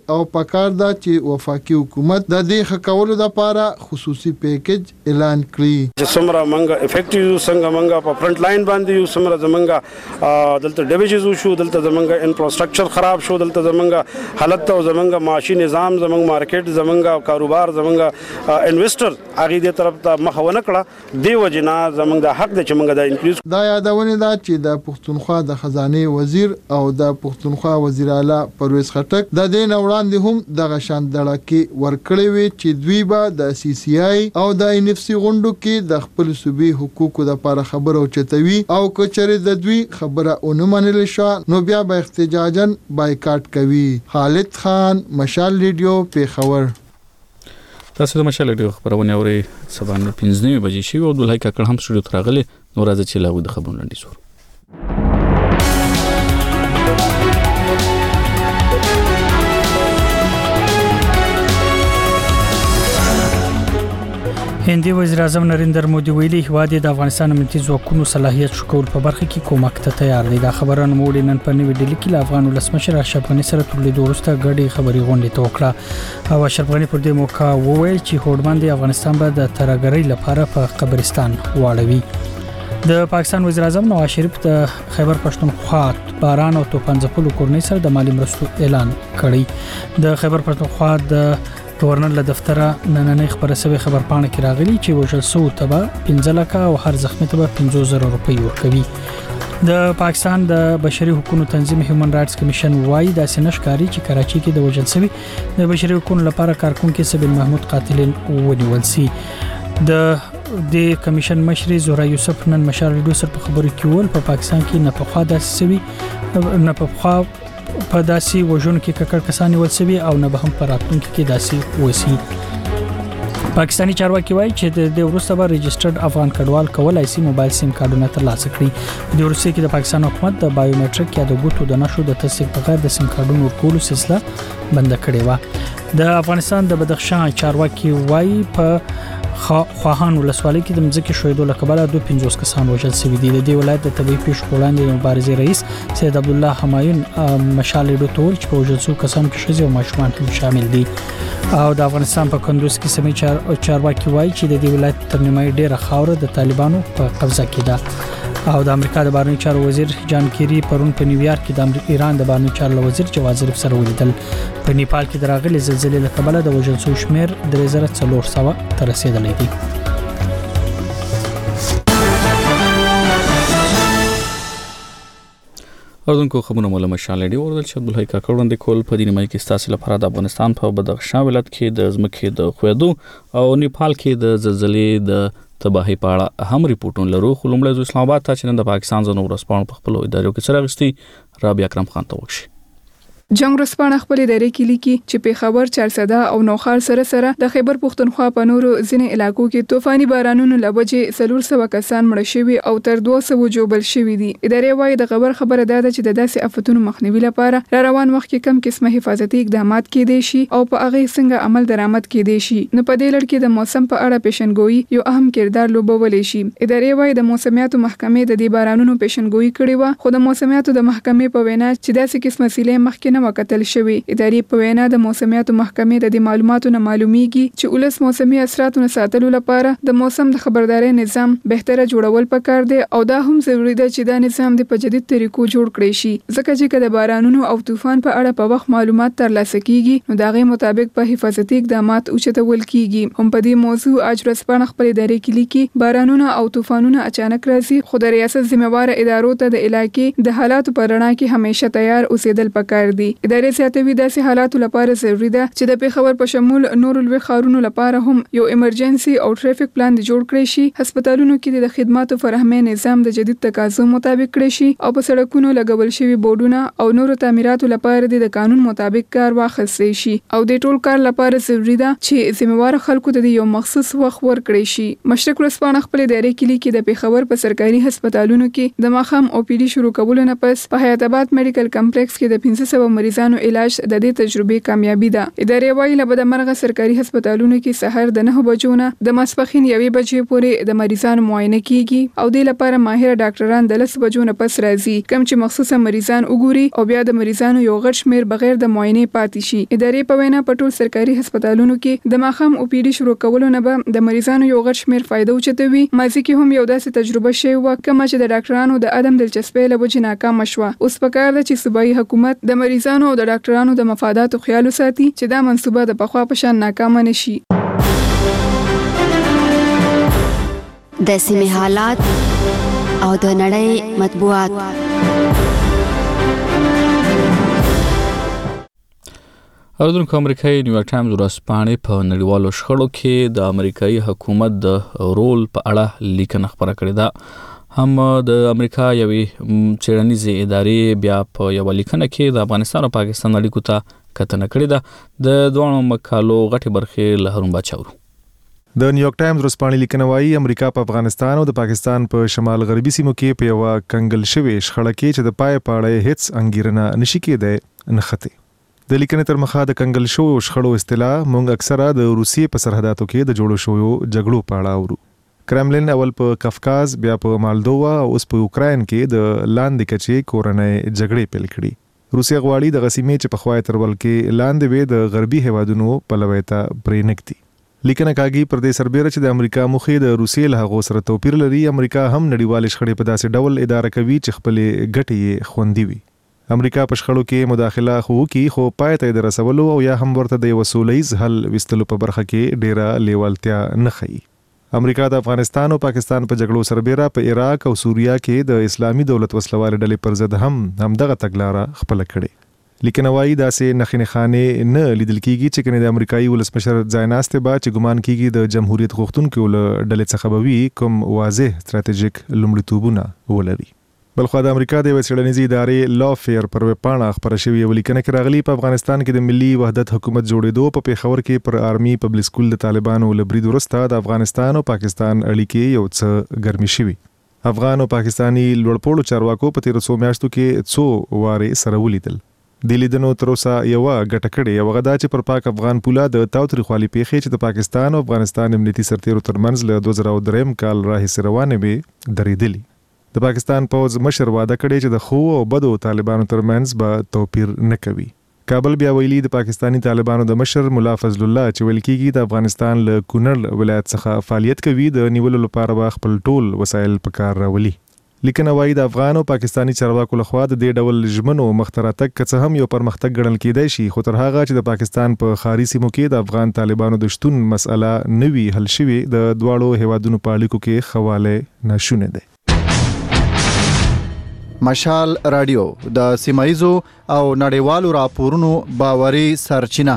او پکار دا چې وفاقي حکومت د دې خکولو لپاره خصوصي پیکیج اعلان کړي. چې څومره منګه افیکټیو څنګه منګه په فرنٹ لاین باندې یو څومره زمونږه دلته ډیمیجز وشو، دلته زمونږه انفراستراکچر خراب شو، دلته زمونږه حالت او زمونږه معاشي نظام، زمونږ مارکیټ، زمونږه کاروبار، زمونږه انویسټر هغه دې طرف ته مخ ونه کړه. دی وجنا زمونږ د حق د چې موږ د انکریز دا یادونه ده چې د پښتونخوا د خزانه وزیر او د پښتونخوا وزیر اعلی پرویز خټک د دې وړاندې هم د غشان دړکې ورکړې وي چې دوی به د سی سی آی او د ان اف سی غونډو کې د خپل صوبي حقوقو لپاره خبرو چتوي او کچره د دوی خبره اونې منل شو نو بیا به احتجاجن بایکاټ کوي. خالد خان، مشال ریډیو، پیښور. تاسو د مشال ریډیو خبرونه اورئ. سبا نو پنځه نیمه بجې شي او عبدالحی کاکړ هم سټوډیو ته راغلی. نو راځي چې لاغو د خبرونو لاندې سور هندي وزیر اعظم نریندر مودي ویلي هیواد د افغانستان امنیتي ځواکونو صلاحیت شو کول په برخه کې کومک ته تیار دی. دا خبرونه موږ نن په نوې ډیلي کې له افغان ولسمشر اشرف غني سره تر لیدو وروسته غړي خبري غونډه ته وکړه. او اشرف غني پر دې موقع وویل چې هوډمن د افغانستان به د ترګرۍ لپاره په قبرستان واړوي. د پاکستان وزیر اعظم نواز شریف د خیبر پښتونخوا باران او توپان ځپلو کورنۍ سره د مالی مرستو اعلان کړی. د خیبر پښتونخوا د گورنر له دفتره نننۍ خبره سوي خبر پاڼه کې راغلي چې وژل سو تبه پنځه لک او هر زخمی ته پنځه زره روپۍ ورکوي. د پاکستان د بشري حقوقو تنظیم هیومن رائټس کمیشن وايي دا سنشکاري چې کراچي کې د وژل سوي د بشري حقوقو لپاره کارکونکو سبیل محمود قاتلین ونیول سي. د د کمیشن مشر زهرا یوسف نن مشال ریډیو سره په خبرو کې ول په پاکستان کې نه په خوا د سوي نه په خوا په داسي وژون کې ککړ کسان ولسوي او نه به هم پراتونکو کې داسي وسی. پاکستانی چارواکي وایي چې د وروسته به ريجسترډ افغان کډوال کولای شي موبایل سیم کارتونه ترلاسه کړي. د وروسته کې د پاکستان حکومت د بایومټریک یا د ګوتو د نشو د تصدیق بغیر د سیم کارتونو ورکولو سلسله بند کړې و. د افغانستان د بدخشان چارواکي وایي په خواهان ولسوالۍ کې د مځکې شویدو لکباله دوه پنځوس کسان وژل شوي دي. د دې ولایت د طبي پیښو وړاندې د مبارزې رئیس سید عبد الله حمایون مشال ریډیو ته ویل چې په وژل شوو کسانو کې ښځې او ماشومان هم شامل دي. او د افغانستان په کندوز کې سمې چار چارواکي وایي چې د دې ولایت تر نیمایي ډیره خاوره د طالبانو په قبضه کې ده. او د امریکا د بهرنیو چارو وزیر جان کیری پرون په نیویارک کې د ایران د بهرنیو چارو وزیر جواد ظریف سره ولیدل. په نیپال کې د راغلي زلزلې لکباله د وژل شوو شمیر درې زره څلور سوه ته رسیدلی دی. اردوونکو خبرونه مولا مشال ریډیو ورول چې عبدالحی کاکړ وړاندې کول په دې نیمه کې ستاسو لپاره د افغانستان په بدخشان ولایت کې د ځمکې د خویدو او نیپال کې د زلزلې د تباہي په اړه هم ریپورتونه لرو. خو لومړی اسلام آباد ته چې نن د پاکستان ځنو ورسپان په خپل ادارو کې سره غشتي رابعه اکرم خان ته وکړي. جنگ رسپانه خپل ادارې کې لیکي چې پیښور، چارسده او نوخار سره سره د خیبر پښتونخوا په نورو ځینې علاقو کې طوفاني بارانونو لوجې څلور سوه کسان مړه شوي او تر دوه سوه جوړل شوي دي. ادارې وايي د خبر خبره ده چې د داسې آفتونو مخنیوي لپاره را روان وخت کې کم قسمه حفاظتي اقدامات کېدای شي او په هغه څنګه عمل درآمد کېدای شي. نو په دې لړ کې د موسم په اړه پیشنګوئی یو اهم کردار لوبولی شي. ادارې وايي د موسمیاتو محکمې د دې بارانونو پیشنګوئی کړې و، خو د موسمیاتو د محکمې په وینا چې داسې قسمه سیلې مخکې نه وکتل شوی. ادارې په وینا د موسمیاتو محکمې د دې معلوماتو نه معلومیږي چې ولس موسمي اثراتو نه ساتلو لپاره د موسم د خبرداري نظام بهتره جوړول پکار دی او دا هم ضروری ده چې دا نظام د په جدید طریقو جوړ کړی شي، ځکه چې کله بارانونو او طوفان په اړه په وخت معلومات ترلاسه کیږي نو دا غي مطابق په حفاظتي اقدامات اوچتول کیږي. هم په دې موضوع اجرسپانه خپل ادارې کې لیکي بارانونه او طوفانونه اچانک راځي، خو د ریاست ذمہوار ادارو ته د علاقې د حالاتو په رڼا کې همیشه تیار اوسېدل پکار دي. ادارې ساتوي داسې حالاتو لپاره ضروری ده چې د پیښور په شمول نور لوی ښارونو لپاره هم یو ایمرجنسي او ټریفیک پلان جوړ کړی شي. هسپتالونو کې د خدماتو فراهمي نظام د جدید تقاضو مطابق کړی شي او په سړکونو لګول شوی بورډونه او نور تعمیراتو لپاره د قانون مطابق کار واخیستل شي او د ټول کار لپاره ضروری ده چې ذمہوار خلکو ته یو مخصوص وخت ورکړي شي. مشرق ورځپاڼه خپل ادارې کې لیکي د پیښور په سرکاري هسپتالونو کې د ماخام او پی ډي شروع کولو نه پس په حیات آباد میډیکل کمپلیکس کې د پنځه سوه مریضانو علاج د دې تجربې کامیابی ده. ادارې وايي له بده مرغه سرکاري هسپتالونو کې سحر د نه بجو نه د ماسپخین یوې بجې پورې د مریضانو معاینه کیږي او د لپاره ماهر ډاکټران د لس بجو نه پس راځي کوم چې مخصوصه مریضان وګوري او بیا د مریضانو یو غټ شمیر بغیر د معاینې پاتې شي. ادارې په وینا په ټول سرکاري هسپتالونو کې د ماخام او پی ډي شروع کولو نه به د مریضانو یو غټ شمیر فائدہ اوچتوي. مازی کې هم یو داسې تجربه شوی و کوم چې د ډاکټرانو د عدم دلچسپۍ له وجې ناکام شوه. اوس پکار ده چې صوبایي حکومت د مریضانو او د ډاکټرانو د مفاداتو خیال وساتي چې دا منصوبه د پخوا په شان ناکام نشي. د سیمې حالات او د نړۍ مطبوعات. اوردونکو امریکایي نیویارک ټایمز ورځپاڼې په نړیوالو شخړو کې د امریکایي حکومت د رول په اړه لیکنه خپره کړې ده. هم د امریکا یوې څېړنیزې ادارې بیا په یوه لیکنه کې د افغانستان او پاکستان اړیکو ته کتنه کړې ده. د دواړو مقالو غټې برخې له هارون باچا ورو. د نیویارک ټایمز ورځپاڼې لیکنه وايي امریکا په افغانستان او د پاکستان په شمال غربي سیمو کې په یوه کنګل شوې شخړه کې چې د پای په اړه هیڅ انګیرنه نشي کېدای نښتې. د لیکنې تر مخه د کنګل شوو شخړو اصطلاح مونږ اکثره د روسیې په سرحداتو کې د جوړو شویو جګړو په اړه اورو. کرملین اول په کافکاز بیا په مالدووا او اوس په یوکراین کې د لاندې کچې کورنۍ جګړې پیل کړي. روسیا غواړي د غسیمې چې په خوای ترول کې لاندې وې د غربي هیوادونو په لویتا پرې نکتي. لیکنه کاږي پر دې سربېره چې د امریکا مخې د روسیې له هغو سره توپیر لري. امریکا هم نړیوال شخړې په داسې ډول اداره کوي چې خپلې ګټې خوندي وي. امریکا په شخړو کې مداخله خو کوي خو پای ته د رسولو او یا هم ورته د یو سولهییز حل وستلو په برخه کې ډیره لیوالتیا نه ښيي. امریکا د افغانستان او پاکستان په جګړو سربېره په عراق او سوریه کې د اسلامي دولت وسلوال ډلې پر ضد هم همدغه تګلاره خپل کړي. لیکنه وايي داسې نخنې خانې نه لیدل کیږي چې کنه د امریکایي ولسمشر ځایناسته با چې ګمان کیږي د جمهوریت غوښتونکو له ډلې څخه به وي کوم واضح ستراتیژیک لومړیتوبونه ولري. بلخو د امریکا د څېړنیزې ادارې لا فیر پر وپاڼه خبره شوې یو لیکنه کې راغلي په افغانستان کې د ملي وحدت حکومت جوړېدو په پیښور کې پر آرمي پبلک سکول د طالبانو له برید وروسته د افغانستان او پاکستان اړیکې یو څه ګرمې شوي. افغان او پاکستاني لوړپوړو چارواکو په تیرو څو میاشتو کې څو وارې سره ولیدل. د لیدنو تر اوسه یوه ګټه کړې یوه غدا چې پر پاک افغان پوله د تاوتریخوالي پیښې چې د پاکستان او افغانستان امنیتي سرتیرو ترمنځ له دوه زره درې کال راهیسې روانې وې درېدلي. د پاکستان پوز مشر وعده کړی چې د خو او بدو طالبانو ترمنځ به توپیر نه کوي. کابل بیا ویلي د پاکستانی طالبانو د مشر مولا فضل الله چې ویل کېږي د افغانستان له کونړ ولایت څخه فعالیت کوي د نیولو لپاره به خپل ټول وسایل په کار راولي. لیکنه وايي د افغان او پاکستانی چارواکو لخوا د دې ډول ژمنو مختراتک که هم یو پرمختګ ګڼل کېدای شي خو تر هغه چې د پاکستان په خاري سیمو کې د افغان طالبانو د شتون مسله نوي حل شوي د دواړو هیوادونو په اړیکو کې خواله ناشونه ده. مشال رادیو د سیمایزو او نړیوالو راپورونو باوري سرچینه.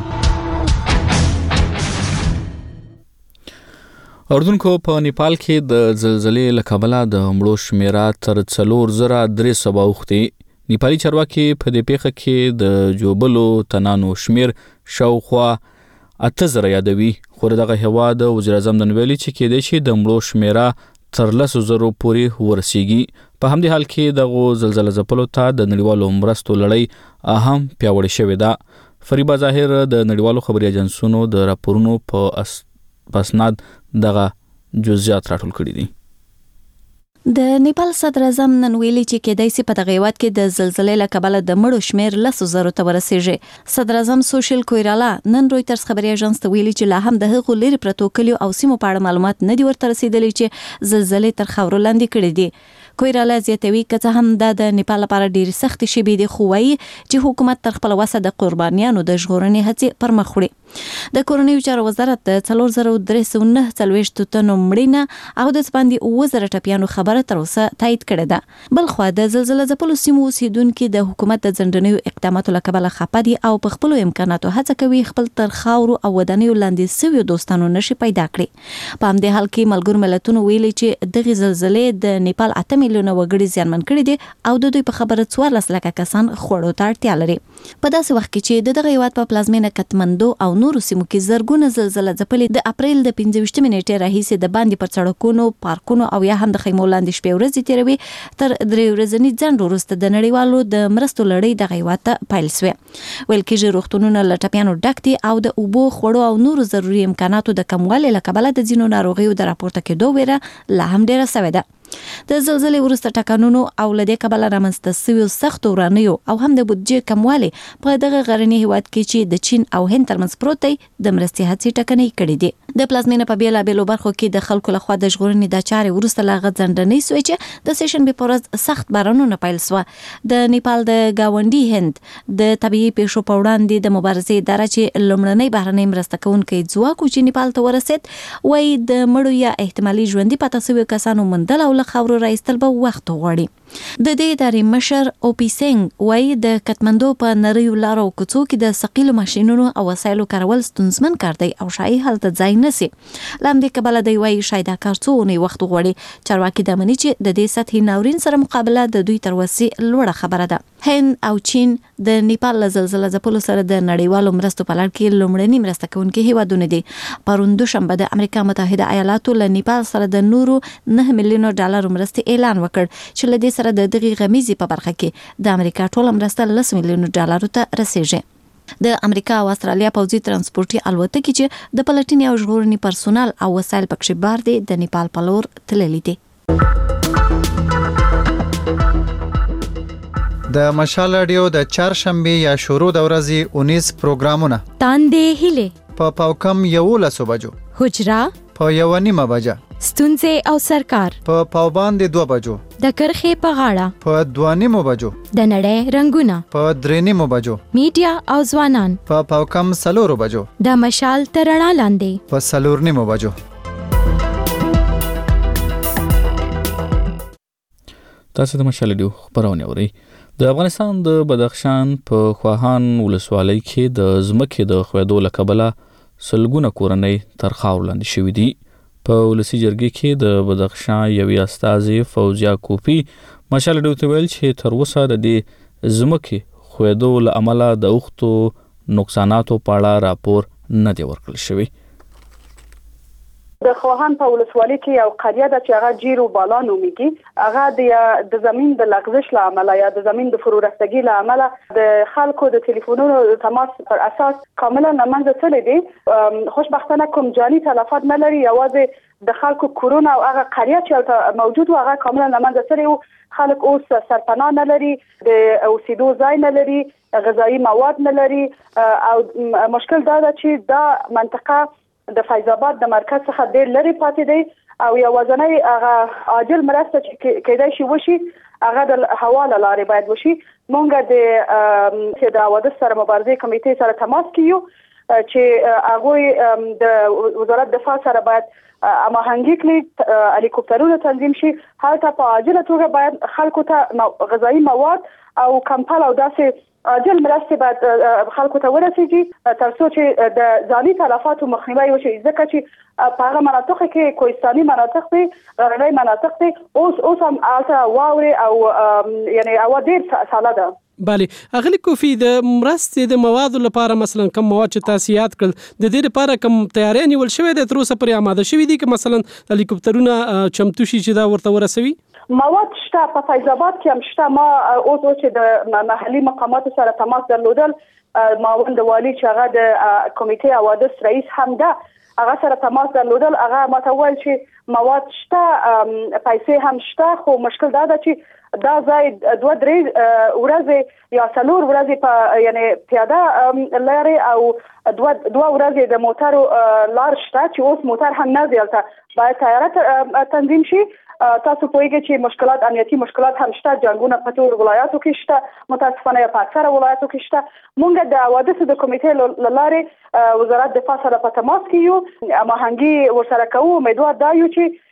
اردوونکو په نیپال کې د زلزلې له کبله د مړو شمیره تر څلور زره درې سوه اوښتې. نیپالي چارواکي په دې پیښه کې د جوبلو تنانو شمیر شاوخوا اته زره یادوي خو دغه هیواد وزیر اعظم نن ویلي چې کېدای شي د مړو شمیره تر لسو زرو پورې ورسیږي. په همدې حال کې دغه زلزلې ځپلو ته د نړیوالو مرستو لړۍ اهم پیاوړې شوې ده. فریبا ظاهر د نړیوالو خبري اژانسونو د راپورونو په اسناد دغه جزئیات راټول کړي دي. د نیپال صدر اعظم نن ویلي چې کېدای شي په دغه هیواد کې د زلزلې له کبله د مړو شمیر لسو زرو ته ورسیږي. صدر اعظم سوشل کویرالا نن رویترز خبري اژانس ته ویلي چې لا هم د هغو لرې پرتو کلیو او سیمو په اړه معلومات نه دي ورته رسیدلي چې زلزلې تر خاورو لاندې کړي دي. کویرالا زیاتوي که څه هم دا د نیپال لپاره ډېرې سختې شېبې دي خو وایي چې حکومت تر خپل وسه د قربانیانو د ژغورنې هڅې پر مخ وړي. د کورنیو چارو وزارت د څلور زره درې سوه نهه څلوېښت تنو مړینه او د باندې اووه زره ټپیانو خبره تر اوسه تایید کړې ده. بلخوا د زلزلې ځپلو سیمو اوسیدونکي د حکومت د ځنډنیو اقداماتو له کبله خفه دي او په خپلو امکاناتو هڅه کوي خپل تر خاورو او ودانیو لاندې سویو دوستانو نشي پیدا کړي. په همدې حال کې ملګرو ملتونو ویلي چې دغه زلزلې د نیپال اتمې میلیونه وګړي زیانمن کړي دي او د دوی په خبره څوارلس لکه کسان خوړو ته اړتیا لري. په داسې وخت کې چې د دغه هیواد په پلازمینه کتمندو او نورو سیمو کې زرګونه زلزله ځپلې د اپریل د پنځه ویشتمې نیټې راهیسې د باندې پر سړکونو، پارکونو او یا هم د خیمو لاندې شپې ورځې تیروي. تر درې ورځني ځنډ وروسته د نړیوالو د مرستو لړۍ دغه هیواد ته پیل شوې. ویل کېږي روغتونونه له ټپیانو ډک دي او د اوبو، خوړو او نورو ضروري امکاناتو د کموالي له کبله د ځینو ناروغیو د راپورته کېدو ویره لا هم ډېره سوې ده. د زلزلې وروسته ټکانونو او له دې کبله رامنځته سویو سختو ورانیو او هم د بودجې کموالی په دغه غرني هیواد کې چې د چین او هند ترمنځ پروت دی د مرستې هڅې ټکنۍ کړې دي. د پلازمینه په بیلابیلو برخو کې د خلکو لخوا د ژغورنې دا چارې وروسته لا غږ ځنډنۍ سوې چې د سیشنبې په ورځ سخت بارانونه پیل سوه. د نیپال د ګاونډي هند د طبیعي پیښو په وړاندې د مبارزې اداره چې لومړنی بهرنۍ مرسته کوونکی ځواک و چې نیپال ته ورسېد، وایي د مړو یا احتمالي ژوندي پاته سویو کسانو موندل او له خاورو راایستل به وخت غواړي. د دې ادارې مشر او پی سنګ وایي د کتمندو په نریو لارو او کوڅو کې د ثقیلو ماشینونو او وسایلو کارول ستونزمن کار دی او شایي هلته ځای نسی. له همدې کبله دی وایي شاید دا کار څو اونۍ وخت غواړي. چارواکي دا مني چې د دې سطحي ناورین سره مقابله د دوی تر وسې لوړه خبره ده. هند او چین د نیپال له زلزله ځپلو سره د نړیوالو مرستو په لړ کې لومړني مرسته کوونکي هیوادونه دي. پرون دوشنبه د امریکا متحده ایالاتو له نیپال سره د نورو نه میلیونو ډالر مرستې اعلان وکړ چې له دې سره د دغه غمیزي په برخه کې د امریکا ټول مرسته لس میلیونو ډالرو ته رسیږي. د امریکا او استرالیا پوځي ترانسپورتي الوتکې چې د پلټنې او ژغورنې پرسونل او وسایل پکښې بار دي د نیپال په لور تللي دي. د مشال رادیو د چهارشنبه یا شروع د ورځې اونیس پروګرامونه تاندې هیله په پاوکم یولس بجو، حجرا په یو نیمه بجه، ستونزې او سرکار په پاوباندې دوه بجو، د کرخې په غاړه په دوه نیمو بجو، د نړۍ رنگونه په درې نیمو بجو، میډیا او ځوانان په پاوکم څلورو بجو، د مشال تر رڼا لاندې په څلور نیمو بجو. تاسو د مشال رادیو خبرونه اورئ. د افغانستان د بدخشان په خواهان ولسوالۍ کې د ځمکې د ښویدو له کبله سلګونه کورنۍ تر خاورو لاندې شوي دي. په ولسي جرګې کې د بدخشان یوې استازې فوزیا کوفي مشال رادیو ته ویل چې تر اوسه د دې ځمکې ښویدو له امله د اوښتو نقصاناتو په اړه راپور نه دی ورکړل شوی. د خواهان په ولسوالۍ کې یو قريه ده چې هغه جیرو بالا نومیږي. هغه د زمين د لغزش له امله یا د زمين د فرورستګي له امله د خلکو د ټلیفونونو تماس پر اساس کاملا نمنځه تللی دي. خوشبختانه کوم جاني تلفات نه لري، یوازې د خلکو کورونه او هغه قريه چې موجود و هغه کاملا نمنځه تللی و. خلک اوس سرپناه نه لري، د اوسېدو ځای نه لري، غذایی مواد نه لري او مشکل دا ده چې دا منطقه د فیض آباد د مرکز څخه ډېر لري پاتې دی او یوازینی هغه عاجل مرسته چې کېدای شي وشي هغه د هوا له لارې باید وشي. مونږ د د حوادث سره مبارزې کمیټې سره تماس کیو چې هغه د وزارت دفاع سره باید هماهنګي کړي، هلیکوپټرونه تنظیم شي، هلته په عاجله توګه باید خلکو ته غذایی مواد او کمپل او داسې عاجل مرستې باید خلکو ته ورسیږي تر څو چې د ځاني تلفاتو مخنیوی وشي. ځکه چې په هغه مناطقو کې کوهستاني مناطق دي، غرنی مناطق دي، اوس اوس هم هلته واورې او یعنی هوا ډېر ساړه ده. بله اغلی کوفي د مرستې د موادو لپاره مثلا کوم مواد چې تاسو یاد کړل د دې لپاره کوم تیاری نیول شوی دی تر اوسه پرې آماده شوی دي که مثلا هلیکوپټرونه چمتو شي چې دا ورته ورسوي؟ مواد شته په فیض آباد کې هم شته. ما اوس چې د محلي مقاماتو سره تماس درلودل، معاون د والي چې هغه د کمیټې حوادث رئیس هم ده هغه سره تماس درلودل، هغه ماته وویل چې مواد شته، پیسې هم شته، خو مشکل دا ده چې دا ځای دوه درې ورځې یا څلور ورځې په یعنی پیاده لارې او دوه دوه ورځې د موټرو لار شته چې اوس موټر هم نه ځي، هلته باید تیاره تنظیم شي. تاسو پوهیږئ چې مشکلات امنیتي مشکلات هم شته، جنګونه په ټولو ولایاتو کې شته، متاسفانه په اکثره ولایاتو کې شته. مونږ د حوادثو د کمیټې له لارې وزارت دفاع سره په تماس کې یو، هماهنګي ورسره کوو. امیدوار دا یو چې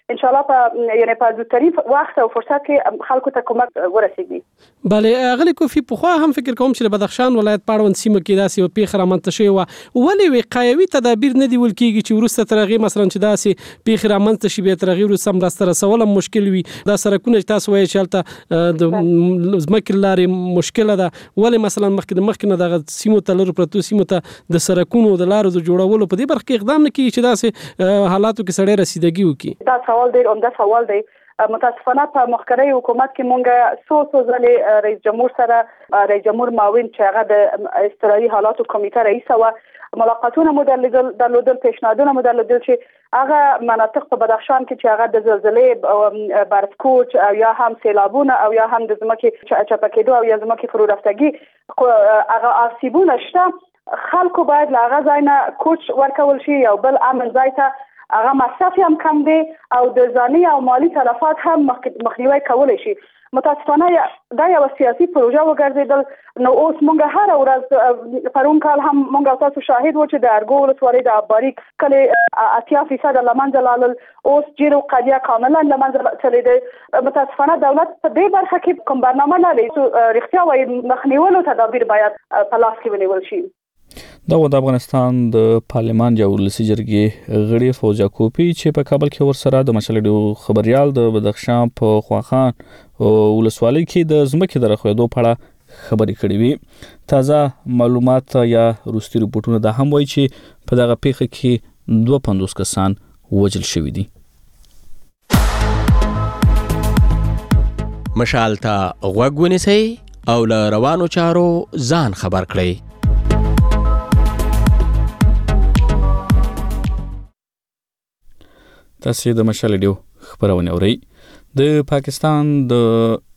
ان شاء الله په یعنی په زوتري وخت او فرصت کې خلکو ته کومک ورسیږي. بله غلی کوفی په خو هم فکر کوم چې بدخشان ولایت پاړون سیمه کې داسې یو پیښه رامنځته شوې و ولې وقایوي تدابیر نه دی ول کېږي چې ورسته ترغه مثلا چې داسې پیښه رامنځته شي به ترغه ورسته مرسته رسول مشکل وي دا سرکونه تاسو وایي چې البته د زمکر لارې مشکله ده ولې مثلا مخکې د مخکې نه د سیمو ته لور پرتو سیمو ته د سرکونو د لارو د جوړولو په دې برخه کې اقدام نه کیږي چې داسې حالاتو کې سړی رسیدګي وکړي. دا سوال ډېر عمده سوال دی. متاسفانه په مخکري حکومت کې مونږ سو سو ځلې رئیس جمهور سره رئیس جمهور معاون چې هغه د استرالي حالاتو کمیټه رئیس و ملاقاتونه مو درلودل پیشنهادونه مو درلودل چې هغه مناطق په بدخشان کې چې هغه د زلزلې برفکوچ او یا هم سیلابونه او یا هم د ځمکې چپه کېدو او یا ځمکې فرو رفتګي هغه آسیبونه شته خلکو باید له هغه ځای نه کوچ ورکول شي او بل امن ځای ته هغه مصرف هم کم دی او د ځاني او مالی تلفات هم مخنیوي کولای شي. متاسفانه دا یو سیاسي پروژه وګرځیدل نو اوس مونږ هر ورځ پرون کال هم مونږ تاسو شاهد و چې د ارګو ولسوالۍ د اباریک کله اتیا فیصد لمنځه لاړل اوس جیرو قضیه کاملا لمنځه تللی دی. متاسفانه دولت په دې برخه کې کوم برنامه نه لري. رښتیا وایي مخنیولو تدابیر باید په لاس کې ونیول شي. دا و د افغانستان د پارلمان یا ولسی جرګې غړي فوزیا کوپی چې په کابل کې ورسره د مشالډو خبريال د بدخشان په خواخان ولسوالۍ کې د زمکې د رخصتو په اړه خبرې کړې وي. تازه معلومات یا روستي رپورټونه دا هم وایي چې په دغه پیښه کې دوه پنځوس کسان وژل شوي دي. مشال ته غوږ ونیسئ او له روانو چارو ځان خبر کړئ. تاسو د مشال ډیو خبرونه اورئ. د پاکستان د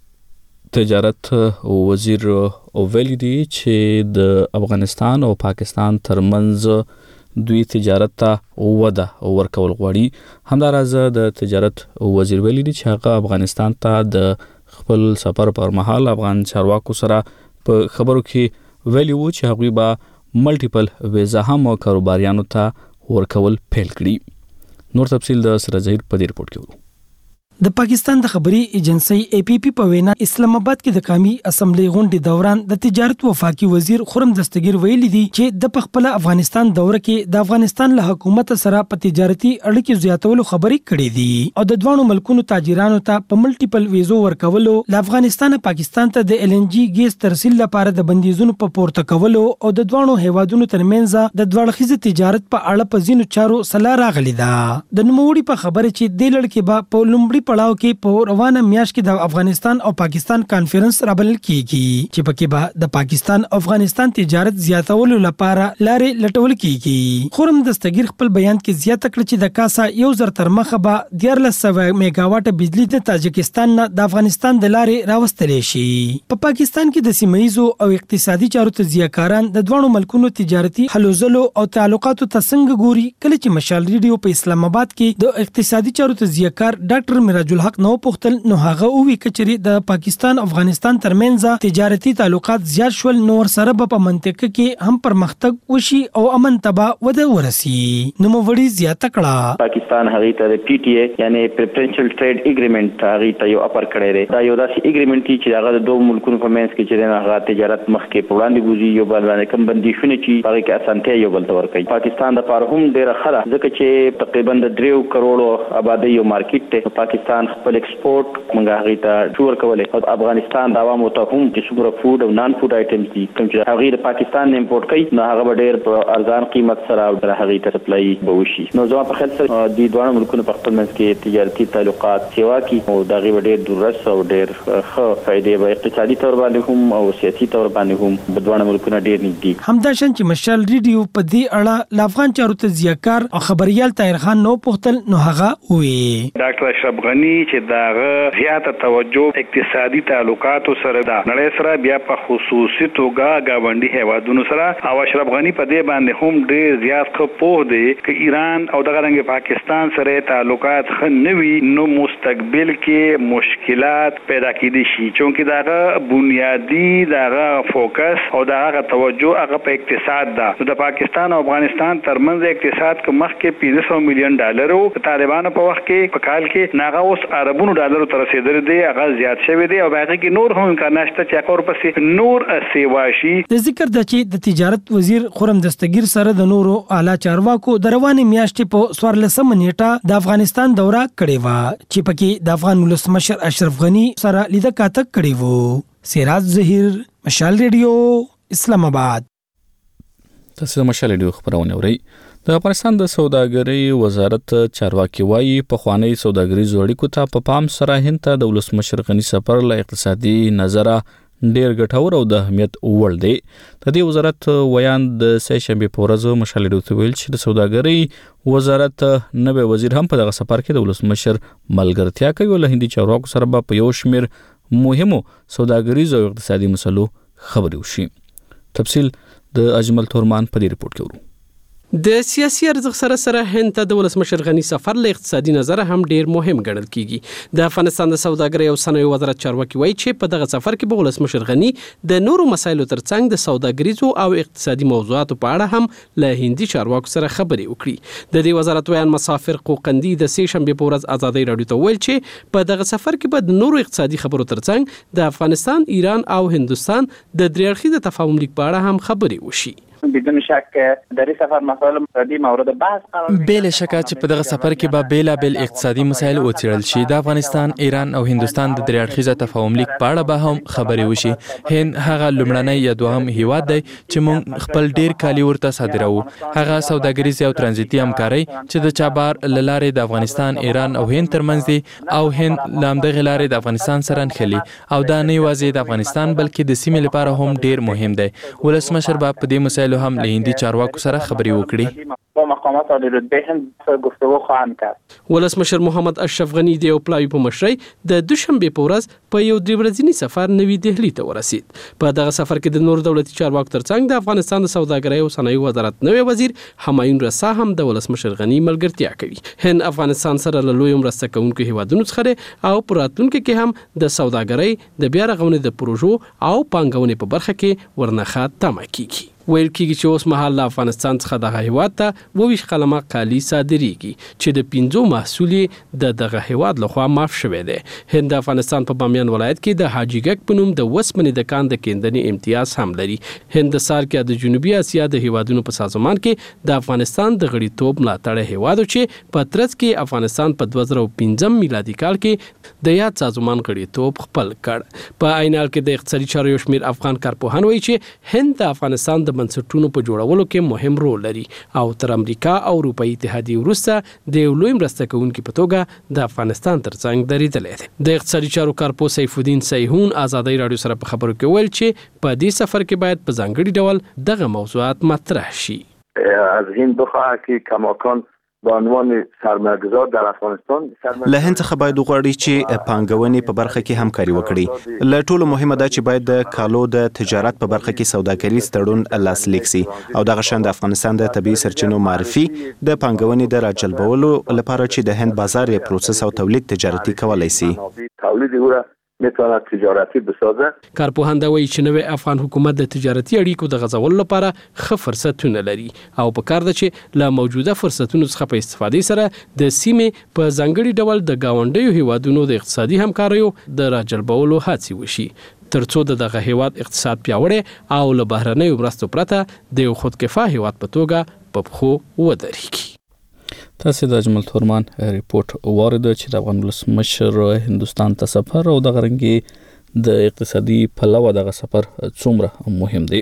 تجارت وزیر ویلي دی چې د افغانستان او پاکستان ترمنځ دوی تجارت ته وده ورکول غواړي. همدارسه د تجارت وزیر ویلي دی چې هغه افغانستان ته د خپل سفر پر مهال افغان چارواکو سره په خبرو کې ویلي وو چې هغوی به ملټیپل ویزا هم کاروباریانو ته ورکول پیل کړي. نور تفصیل د سره ظهیر په دې رپورت کې ورو. د پاکستان د خبري ایجنسی ای پی پی په وینا اسلام آباد کې د قومي اسمبلی غونډې دوران د تجارت وفاقي وزیر خرم دستگیر ویلي دي چې د خپل افغانستان دوره کې د افغانستان له حکومت سره په تجارتي اړیکې زیاتولو خبرې کړې دي او د دوه ملکونو تاجرانو ته په ملټیپل ویزو ورکولو له افغانستان پاکستان ته د ال ان جی ګیس ترسیل لپاره د بندیزونو په پورته کولو او د دوه هیوادونو ترمنځ د دوړخیزه تجارت په اړه په زینو چارو سلا راغلي ده. د نوموړي په خبره چې د لړکې به په لومړي پړاو کې په روانه میاشت کې د افغانستان او پاکستان کانفرنس رابلل کیږي چې پکې به د پاکستان او افغانستان تجارت زیاتولو لپاره لارې لټول کیږي. خرم دستگیر خپل بیان کې زیاته کړ چې د کاسا یو زر تر مخه به ډیر لسوه میگاواټ بجلی د تاجکستان نه د افغانستان د لارې راوستل شي. په پا پاکستان کې د سیمایزو او اقتصادي چارو تجزیه‌کاران د دوه ملکونو تجارتي حلوزلو او تعلقاتو ته څنګه ګوري کله چې مشال ریډیو په اسلام آباد کې د اقتصادي چارو تجزیه‌کار ډاکټر میراج الحق نو پختل نو هغه او وی کچري د پاکستان افغانستان ترمنځ تجارتي تعلقات زیات شول نو سره په منطقه کې هم پرمختګ وشي او امن تبا وده ورسي. نو وړي زیاته کړه پاکستان هغه ته پی ټی ای یعنی پریفرنشل ټریډ اګریمنت هغه ته یو اپر کړی دی. دا یو داسې اګریمنت چې هغه د دوه ملکونو په منځ کې چې هغه تجارت مخکې په وړاندې ګوزي یو بل باندې کم بندیشونه چې هغه کې اسانتیا یو بل تور کوي. پاکستان د پاره هم ډیره خره ځکه چې تقریبا د دریو کروڑو آبادی یو مارکیټ ته پاکستان خپل ایکسپورټ مونږه هغه ته شور کولای او افغانستان د عوامو ته هم چې څومره فود او نان فود آیټمز دي کوم چې هغه د پاکستان نه امپورټ کوي نو هغه ډېر په ارزان قیمت سره او در هغه ته سپلای به وشي. نو زما په خیال سره د دوه ملکونو په خپل منځ کې تجارتي تعلقات سیوا کی او دغه ډېر درس او ډېر ښه فائدې به اقتصادي تور باندې هم او سیاسي تور باندې هم د دوه ملکونو ډېر نږدې. همداشان چې مشال ریډیو په دې اړه ل افغان چارو تجزیه‌کار او خبريال طاهر خان نو پختل نو هغه وی ډاکټر اشرف غنی غنی چې داغه زیاته توجه اقتصادي تعلقات سره ده نړۍ سره بیا په خصوصي توګه گاونډي هیوادونو سره او اشرف غنی په دې باندې هم ډېر زیات خپوه دی چې ایران او دغه رنګ پاکستان سره تعلقات خنوي نو مستقبل کې مشکلات پیدا کېدي شي چونکه داغه بنیادی داغه فوکس او داغه توجه هغه په اقتصاد ده نو د پاکستان او افغانستان ترمنځ اقتصاد کې مخکې پنځه سوه میلیون ډالر او طالبانو په وخت کې په کال کې ناغه اوس عربونو ډالر تر رسیدل دي هغه زیات شوی دی او باقي کې نور هم امکانات شته چې هغه ورپسې نور سیواشي د ذکر د چې د تجارت وزیر خرم دستگیر سره د نورو اعلی چارواکو د روانې میاشتې په څوارلسمه نیټه د افغانستان دوره کړې و چې پکې د افغان ولسمشر اشرف غنی سره لیده کاته کړې وو. سراج ظهیر، مشال ریډیو، اسلام آباد. تاسو د مشال ریډیو خبرونه اورئ. د افغانستان د سوداګرۍ وزارت چارواکي وایي په خوانی سوداګریزو اړیکو ته په پام سره هند ته د ولسمشر غنی سفر له اقتصادي نظره ډیر ګټور او د اهمیت وړ دی. د دې وزارت ویان د سه شنبه په ورځ مشال ریډیو ته ویل چې د سوداګرۍ وزارت نوې وزیر هم په دغه سفر کې د ولسمشر ملګرتیا کوي او له هندي چارواکو سره په یو شمیر مهمو سوداګریزو او اقتصادي مسلو خبرې وشي. تفصیل د اجمل تورمان په دې ریپورت کې ورو. د سیاسي ارزښت سره سره هند ته د ولسمشر غنی سفر له اقتصادي نظره هم ډیر مهم ګڼل کیږي. د افغانستان د سوداګرۍ او صنایعو وزارت چارواکي وایي چې په دغه سفر کې به ولسمشر غنی د نورو مسایلو ترڅنګ د سوداګریزو او اقتصادي موضوعاتو په اړه هم له هندي چارواکو سره خبرې وکړي. د دې وزارت ویان مسافر قوقندي د سه شنبه په ورځ ازادي رادیو ته ویل چې په دغه سفر کې به د نورو اقتصادي خبرو ترڅنګ د افغانستان، ایران او هندستان د درې اړخیز تفاهم لیک په اړه هم خبرې وشي. بدون شک در این سفر مسائل مردی مورد بحث قرار بلا شک چې په دغه سفر کې به بیلا بیل اقتصادي مسایل وڅېړل شي. د افغانستان، ایران او هندستان د درې اړخیزه تفاهم لیک په اړه به هم خبرې وشي. هند هغه لومړنی یا دوهم هیواد دی چې موږ خپل ډیر کالی ورته صادروو. هغه سوداګریزي او ترانزیتي همکاري چې د چابهار لارې د افغانستان، ایران او هند ترمنځ دي او هند لامدغه لارې د افغانستان سره نښلي او دا نه یوازې د افغانستان بلکې د سیمې لپاره هم ډیر مهم دی. ولسمشر به په دې مسایلو هم له هندي چارواکو سره خبرې وکړي. با مقامات عالی رتبه هند گفتگو خواهند کرد. ولسمشر محمد اشرف غنی د یو پلاوی په مشرۍ د دوشنبه په ورځ په یو درې ورځنی سفر نوی دهلی ته ورسید. په دغه سفر کې د نور دولتي چارواکو ترڅنګ د افغانستان د سوداګرۍ او صنایعو وزارت نوی وزیر همایون رسا هم د ولسمشر غنی ملګرتیا کوي. هند افغانستان سره له لوی مرسته کوونکو هیوادونو څخه او په راتلونکي کې هم د سوداګرۍ د بیا رغونې د پروژو او پانګونې په برخه کې ورنخه تمه کیږي. ویل کېږي چې اوس مهال له افغانستان څخه دغه هیواد ته اووه ویشت قلمه کالي صادریږي چې د پنځو محصول د دغه هیواد لخوا معاف شوی دی. هند د افغانستان په بامیان ولایت کې د حاجي ګک په نوم د وسپنې د کان د کیندنې امتیاز هم لري. هند د سارکیا د جنوبي اسیا د هیوادونو په سازمان کې د افغانستان د غړیتوب ملاتړ هیواد چې په ترڅ کې افغانستان په دوه زره پنځم میلادي کال کې د یاد سازمان غړیتوب خپل کړ. په عین حال کې د اقتصادي چارو یو شمېر افغان کارپوهان وایي چې هند د افغانستان د بنسټونو په جوړولو کې مهم رول لري او تر امریکا او اروپאי اتحادیې وروسته د یو لوی مرسته کوونکي په توګه د افغانستان ترڅنګ درېدلی دی. د اقتصادي چارو کارپو سیف الدین سیحون ازادي رادیو سره په خبرو کې ویل چې په دې سفر کې باید په ځانګړي ډول دغه موضوعات مطرح شي. از هند بخواهد که کماکان به عنوان سرمایه‌گذار در افغانستان له هند څخه باید وغواړي چې پانګونې په برخه کې همکاري وکړي. له ټولو مهمه ده چې باید د کالو د تجارت په برخه کې سوداګریز تړون لاسلیک شي او دغه شان د افغانستان د طبیعي سرچینو معرفي د پانګونې د راجلبولو لپاره چې د هند بازار یې پروسس او تولید تجارتي کولای شي. تولید او میتواند تجارتی بسازه. کارپوهان وایي چې نوې افغان حکومت د تجارتي اړیکو د غځولو لپاره ښه فرصتونه لري او په کار ده چې له موجوده فرصتونو څخه په استفادې سره د سیمې په ځانګړي ډول د گاونډیو هیوادونو د اقتصادي همکاریو د راجلبولو هڅې وشي ترڅو دغه هیواد اقتصاد پیاوړی او له بهرنیو مرستو پرته د یو خودکفا هیواد په توګه په پښو ودرېږي. تاسو د اجمل تورمان ریپورت وارد چې د افغان ولسمشر هندستان ته سفر او د غرنګي د اقتصادي پلوه دغه سفر څومره مهم دی.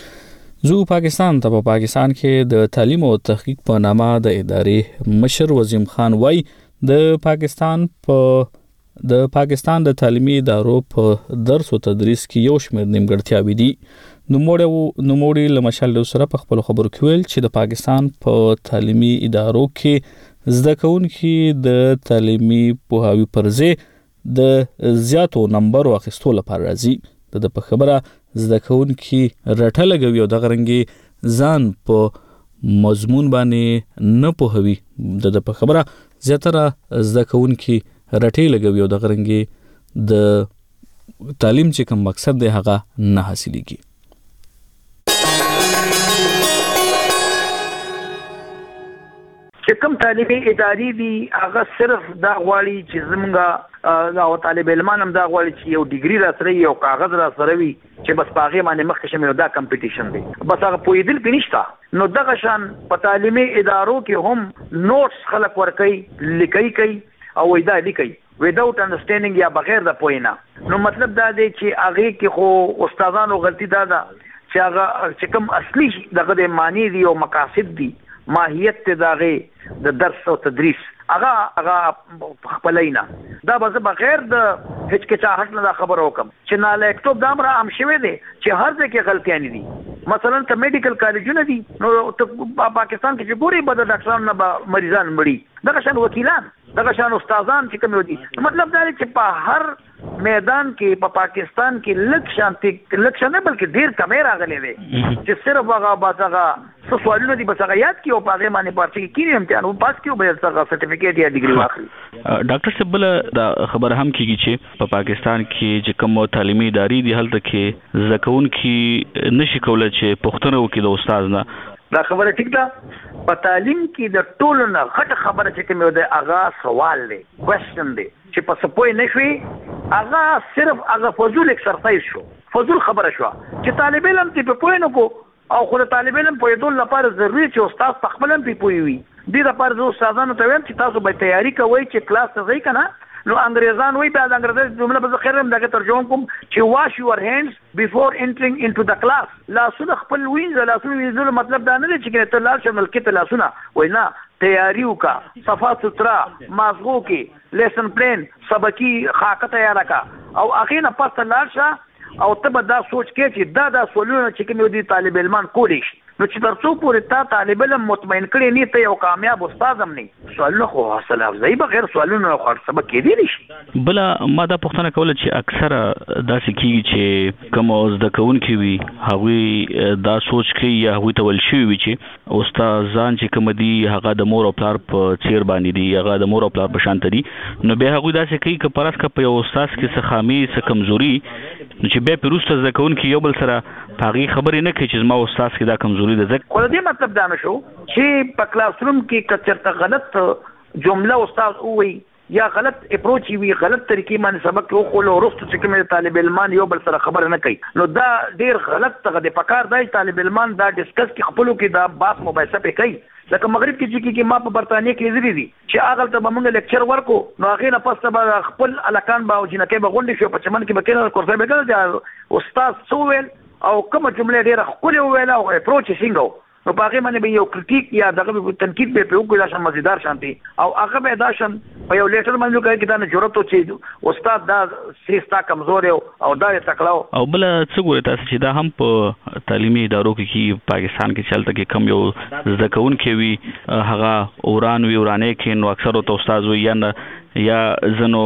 زو پاکستان ته په پاکستان کې د تعلیم او تحقیق په نامه د ادارې مشر وزیم خان وای د پاکستان په د پاکستان د تعلیمي ادارو په درس او تدریس کې یو شمېر نیمګړتیاوې دي. نوموړی نوموړی له مشال سره په خپل خبرو کې ویل چې د پاکستان په تعلیمي ادارو کې زده کوونکي د تعلیمي پوهاوي پر ځای د زیاتو نمبر واخیستو لپاره راځي د په خبره زده کوونکي رټه لګوي او د غرنګي ځان په مضمون باندې نه پوهوي د په خبره زیاتره زده کوونکي رټه لګوي او د غرنګي د تعلیم چې کوم مقصد دی هغه نه حاصلېږي. چې کوم تعلیمي ادارې دي هغه صرف دا غواړي چې زمونږ او طالب علمان هم دا غواړي چې یو ډیګري را سره یو کاغذ را سره وي چې بس پاغه باندې مخکې شمه دا کمپټیشن دی بس هغه پویدل پینشتا نو دغه شان په تعلیمي ادارو کې هم نوټس خلق ورکي لیکي کوي او وېدا لیکي without understanding یا بغیر د پوینا نو مطلب دا دی چې هغه کې خو استادانو غلطي دا ده چې هغه چې کوم اصلي دغه د معنی دی او مقاصد دي ماهیت ته داغه د درس او تدریس هغه هغه خپلینا دا به بغیر د هچکچاهټ نه خبر وکم چې نه لیکټوب دا امر عام شوی دی چې هر ځای کې غلطیاں دي مثلا ته میډیکل کالجونه دي نو پاکستان کې چې ګوري بد ډاکټرانو نه مریضان مړي دغه شان وکیلان دغه شان استادان چې کوم دي مطلب دا دی چې په هر میدان کې په پاکستان کې لک شانتي لک شانه بلکې ډیر کیمرا غلې دي چې صرف هغه بازغه څه سوالونه دي بس هغه یاد کیو په هغه باندې پارچې کې کینې امتحان او پاس کیو به څنګه سرټیفیکیټ یا ډیګري واخلي. ډاکټر سبل دا خبر هم کیږي چې په پاکستان کې چې کوم تعلیمي ادارې دي هلته کې زکون کې نشي کولای چې پښتنو کې د استاد نه دا خبره ټیک ده په تعلیم کې د ټولو نه غټه خبره چې کوم دی هغه سوال دی کوېسچن دی چې په سپوی نشوي هغه صرف هغه فضول ایکسرسایز شو فضول خبره شو چې طالب علم ته په پوینو کو او خو د طالب علم په دول لپاره ضروري چې استاد تخملم په پوي وي دې لپاره د استادانو ته ویم چې تاسو به تیاری کوئ چې کلاس ته ځئ کنه نو انګریزان وی په انګریزي جمله به خیرم دغه ترجمه کوم چې واش یور هینډز بیفور انټرینګ انټو د کلاس لاسونه خپل وینځه لاسونه وینځل مطلب دا نه دی چې ته لاس شمل کې ته لاسونه وای نه تیاری وکا صفا سترا مازغو کې لیسن پلان سبقي خاکه تیار کا او اخینا پس لاشه او ته به دا سوچ کې چې دا دا سولونه چې کوم دي طالب علمان کولی شي نو چې ترڅو پورې تا طالب علم مطمئن کړي نه ته یو کامیاب استاد هم نه سوالونه خو حاصل افزای بغیر سوالونه خو سبق کې دي نشي بل ما دا پوښتنه کوله چې اکثره داسې کیږي چې کوم زده کوونکي وي هغه دا سوچ کوي یا هغه ته ول شي وي چې استادان چې کوم دي هغه د مور او پلار په چیر باندې دي هغه د مور او پلار په شان دي نو به هغه داسې کوي چې پرس کا په یو استاد کې څه خامي څه کمزوري چې به پیروسته زده کوونکي یو بل سره پاغي خبرې نه کوي چې ما استاد کې دا کمزوري ده خو دې مطلب دا نشو چې په کلاس روم کې کچرته غلط جمله استاد وي یا غلط اپروچ وي غلط طریقې باندې سبق او خو ورسته چې کوم طالب علمان یو بل سره خبر نه کوي نو دا ډیر غلط څنګه د پکار دی طالب علمان دا ډیسکس کې خپلو کې دا باس مباحثه په کوي لکه مغرب کې چې ما په برتانیې کې لري دي چې هغه ته موږ لیکچر ورکو نو هغه نه پس به خپل الکان با او جنکه به غونډې شو په چمن کې به کېنه کورسه به کړل استاد سوویل او کوم جمله ډیره خپل ویل او اپروچ څنګه نو پاګه باندې به یو کریټیک یا دغه تنقید به په وګړه شان مزیدار شانتي او هغه به دا شان په یو لیټر باندې کوي چې دا نه ضرورت چې استاد دا سیستا کمزور او دا تکلاو او بل څه ګوري تاسو چې دا هم په تعلیمي ادارو کې کې پاکستان کې چلته کې کم یو زکون کې وی هغه اوران وی ورانه کې نو اکثر تو استاد وی یا یا زنو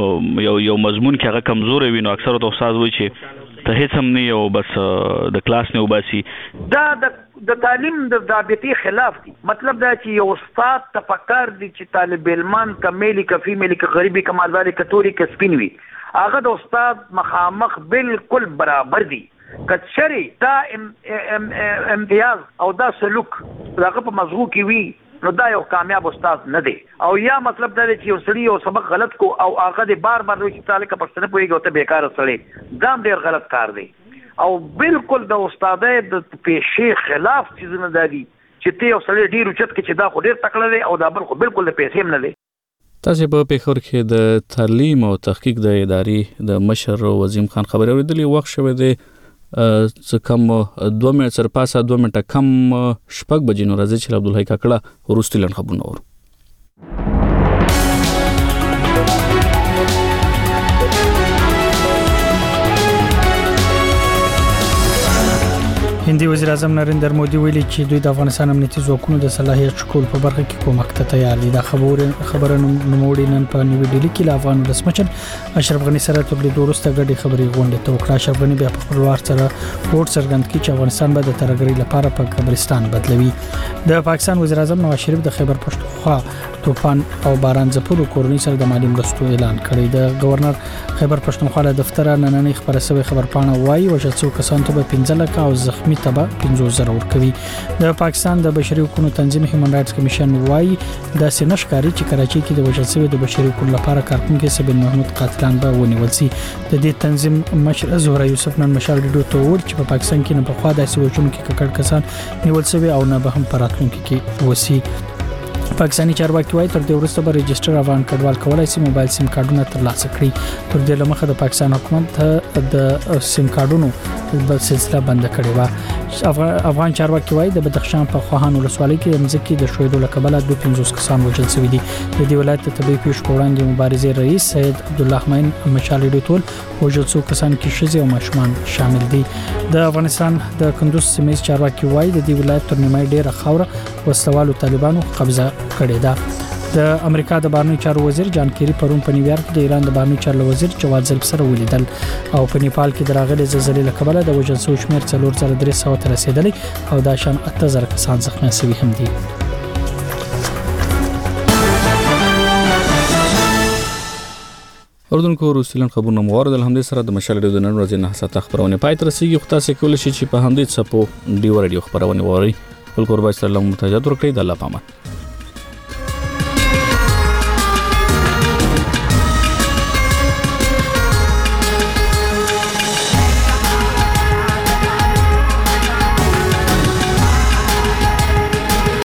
یو یو مضمون کې هغه کمزور وي نو اکثر تو استاد وی چې ته هیڅ هم نه یو بس د کلاس نه وباسي دا د د تعلیم د ضابطې خلاف دي مطلب دا چې یو استاد تفکر دي چې طالب علمان کمیلی کفی ملی ک غریبی کمالداري کتوري ک سپین وي هغه د استاد مخامخ بالکل برابر دي کچري دا ام ام امتیاز او دا سلوک هغه په مزغو کې وي نو دا یو کامیاب استاد نه دی او یا مطلب دا چې یو سړی یو سبق غلط کو او هغه د بار بار وایي چې تعالی کا پښتنه پويږي او ته بیکار سړی دا ډیر غلط کار دی او بالکل د استادای د پیښې خلاف چیزونه دي چې ته یو سړی ډیر اوچت کې چې دا خو ډیر تکړه دی او دا بل خو بالکل د پیسې نه دی. تاسو په پیښور کې د تعلیم او تحقیق د ادارې د مشر وزیم خان خبري اوریدلې وخت شوه دی څه کم دوه منټه سر پاسه دوه منټه کم شپږ بجې نو راځي چې عبدالحی کاکړه ورستي لن خبرونه ور هندي وزیر اعظم نریندر مودي ویلي چې دوی د افغانستان امنیتي ځواکونو د صلاحیت شکول په برخه کې کومک ته تیار دي. دا خبره خبره نوموړي نن په نیو ډیلی کې له افغان ولسمشر اشرف غني سره تر لیدو وروسته غړي خبري غونډه ته وکړه. اشرف غني بیا په خپل وار سره ووټ څرګند کړي چې افغانستان به د ترګرۍ لپاره په قبرستان بدلوي. د پاکستان وزیر اعظم نواز شریف د خیبر پښتونخوا طوفان او باران ځپلو کورنۍ سره د مالی مرستو اعلان کړی. د گورنر خیبر پښتونخوا له دفتر نننۍ خبره شوی خبرپاڼه وايي وژل څو کسان ته به پنځه لک او زخمی ته به پنځوس زره ورکوي. د پاکستان د بشري حقوقو تنظیم هیومن رائټس کمیشن وايي د سینشکاری چې کراچي کې د وژل شوی د بشري حقوقو لپاره کارکونکو سبین محمود قاتلان به ونیول شي. د دې تنظیم مشر زهرا یوسف نن مشال ډیډو ته وویل چې په پاکستان کې نه په خوا داسې وژونکو کې ککړ کسان نیول شوی او نه به هم پراتلونکو کې وسی. پاکستاني چارواکي وايي تر دې وروسته به ريجستره افغان کډوال کولای شي موبایل سیم کارتونه ترلاسه کړي. تر دې لمخه د پاکستان حکومت د سیم کارتونو په سلسله بند کړې و. افغان چارواکي وايي د بدخشان په خواهان ولسوالۍ کې د مځکې د شویدو لکبله دوه پنځوس کسان وژل شوي دي. د دې ولایت د طبي پیښو په وړاندې مبارزې رئیس سید عبدالله حمین مشال ډیټول وژل شو کسان کې ښځې او ماشومان شامل دي. د افغانستان د کندوز سیمې چارواکي وايي د دې ولایت تر نیمه ډیره خاوره وسوالو طالبانو قبضه کړې ده. د امریکا د بهرنیو چارو وزیر جان کیری پرون په نیویارک کې د ایران د بهرنیو چارو وزیر جواد ظریف سره ولیدل او په نیپال کې د راغلي زلزلې لکبله د وژل شوو شمېر څلور زره درې سوه ته رسیدلی او دا شان اته زره کسان زخمي شوي هم دي. اردوونکو روسیلن خبرونه موارد الحمد سره د مشال ډیو د نن ورځې نه ساته خبرونه پای تر سیږي خو تاسو کولای شئ چې په همدې څپو ډیو رادیو خبرونه ووري. خپل قربای سره لمو متجد ورکړئ د الله پامان.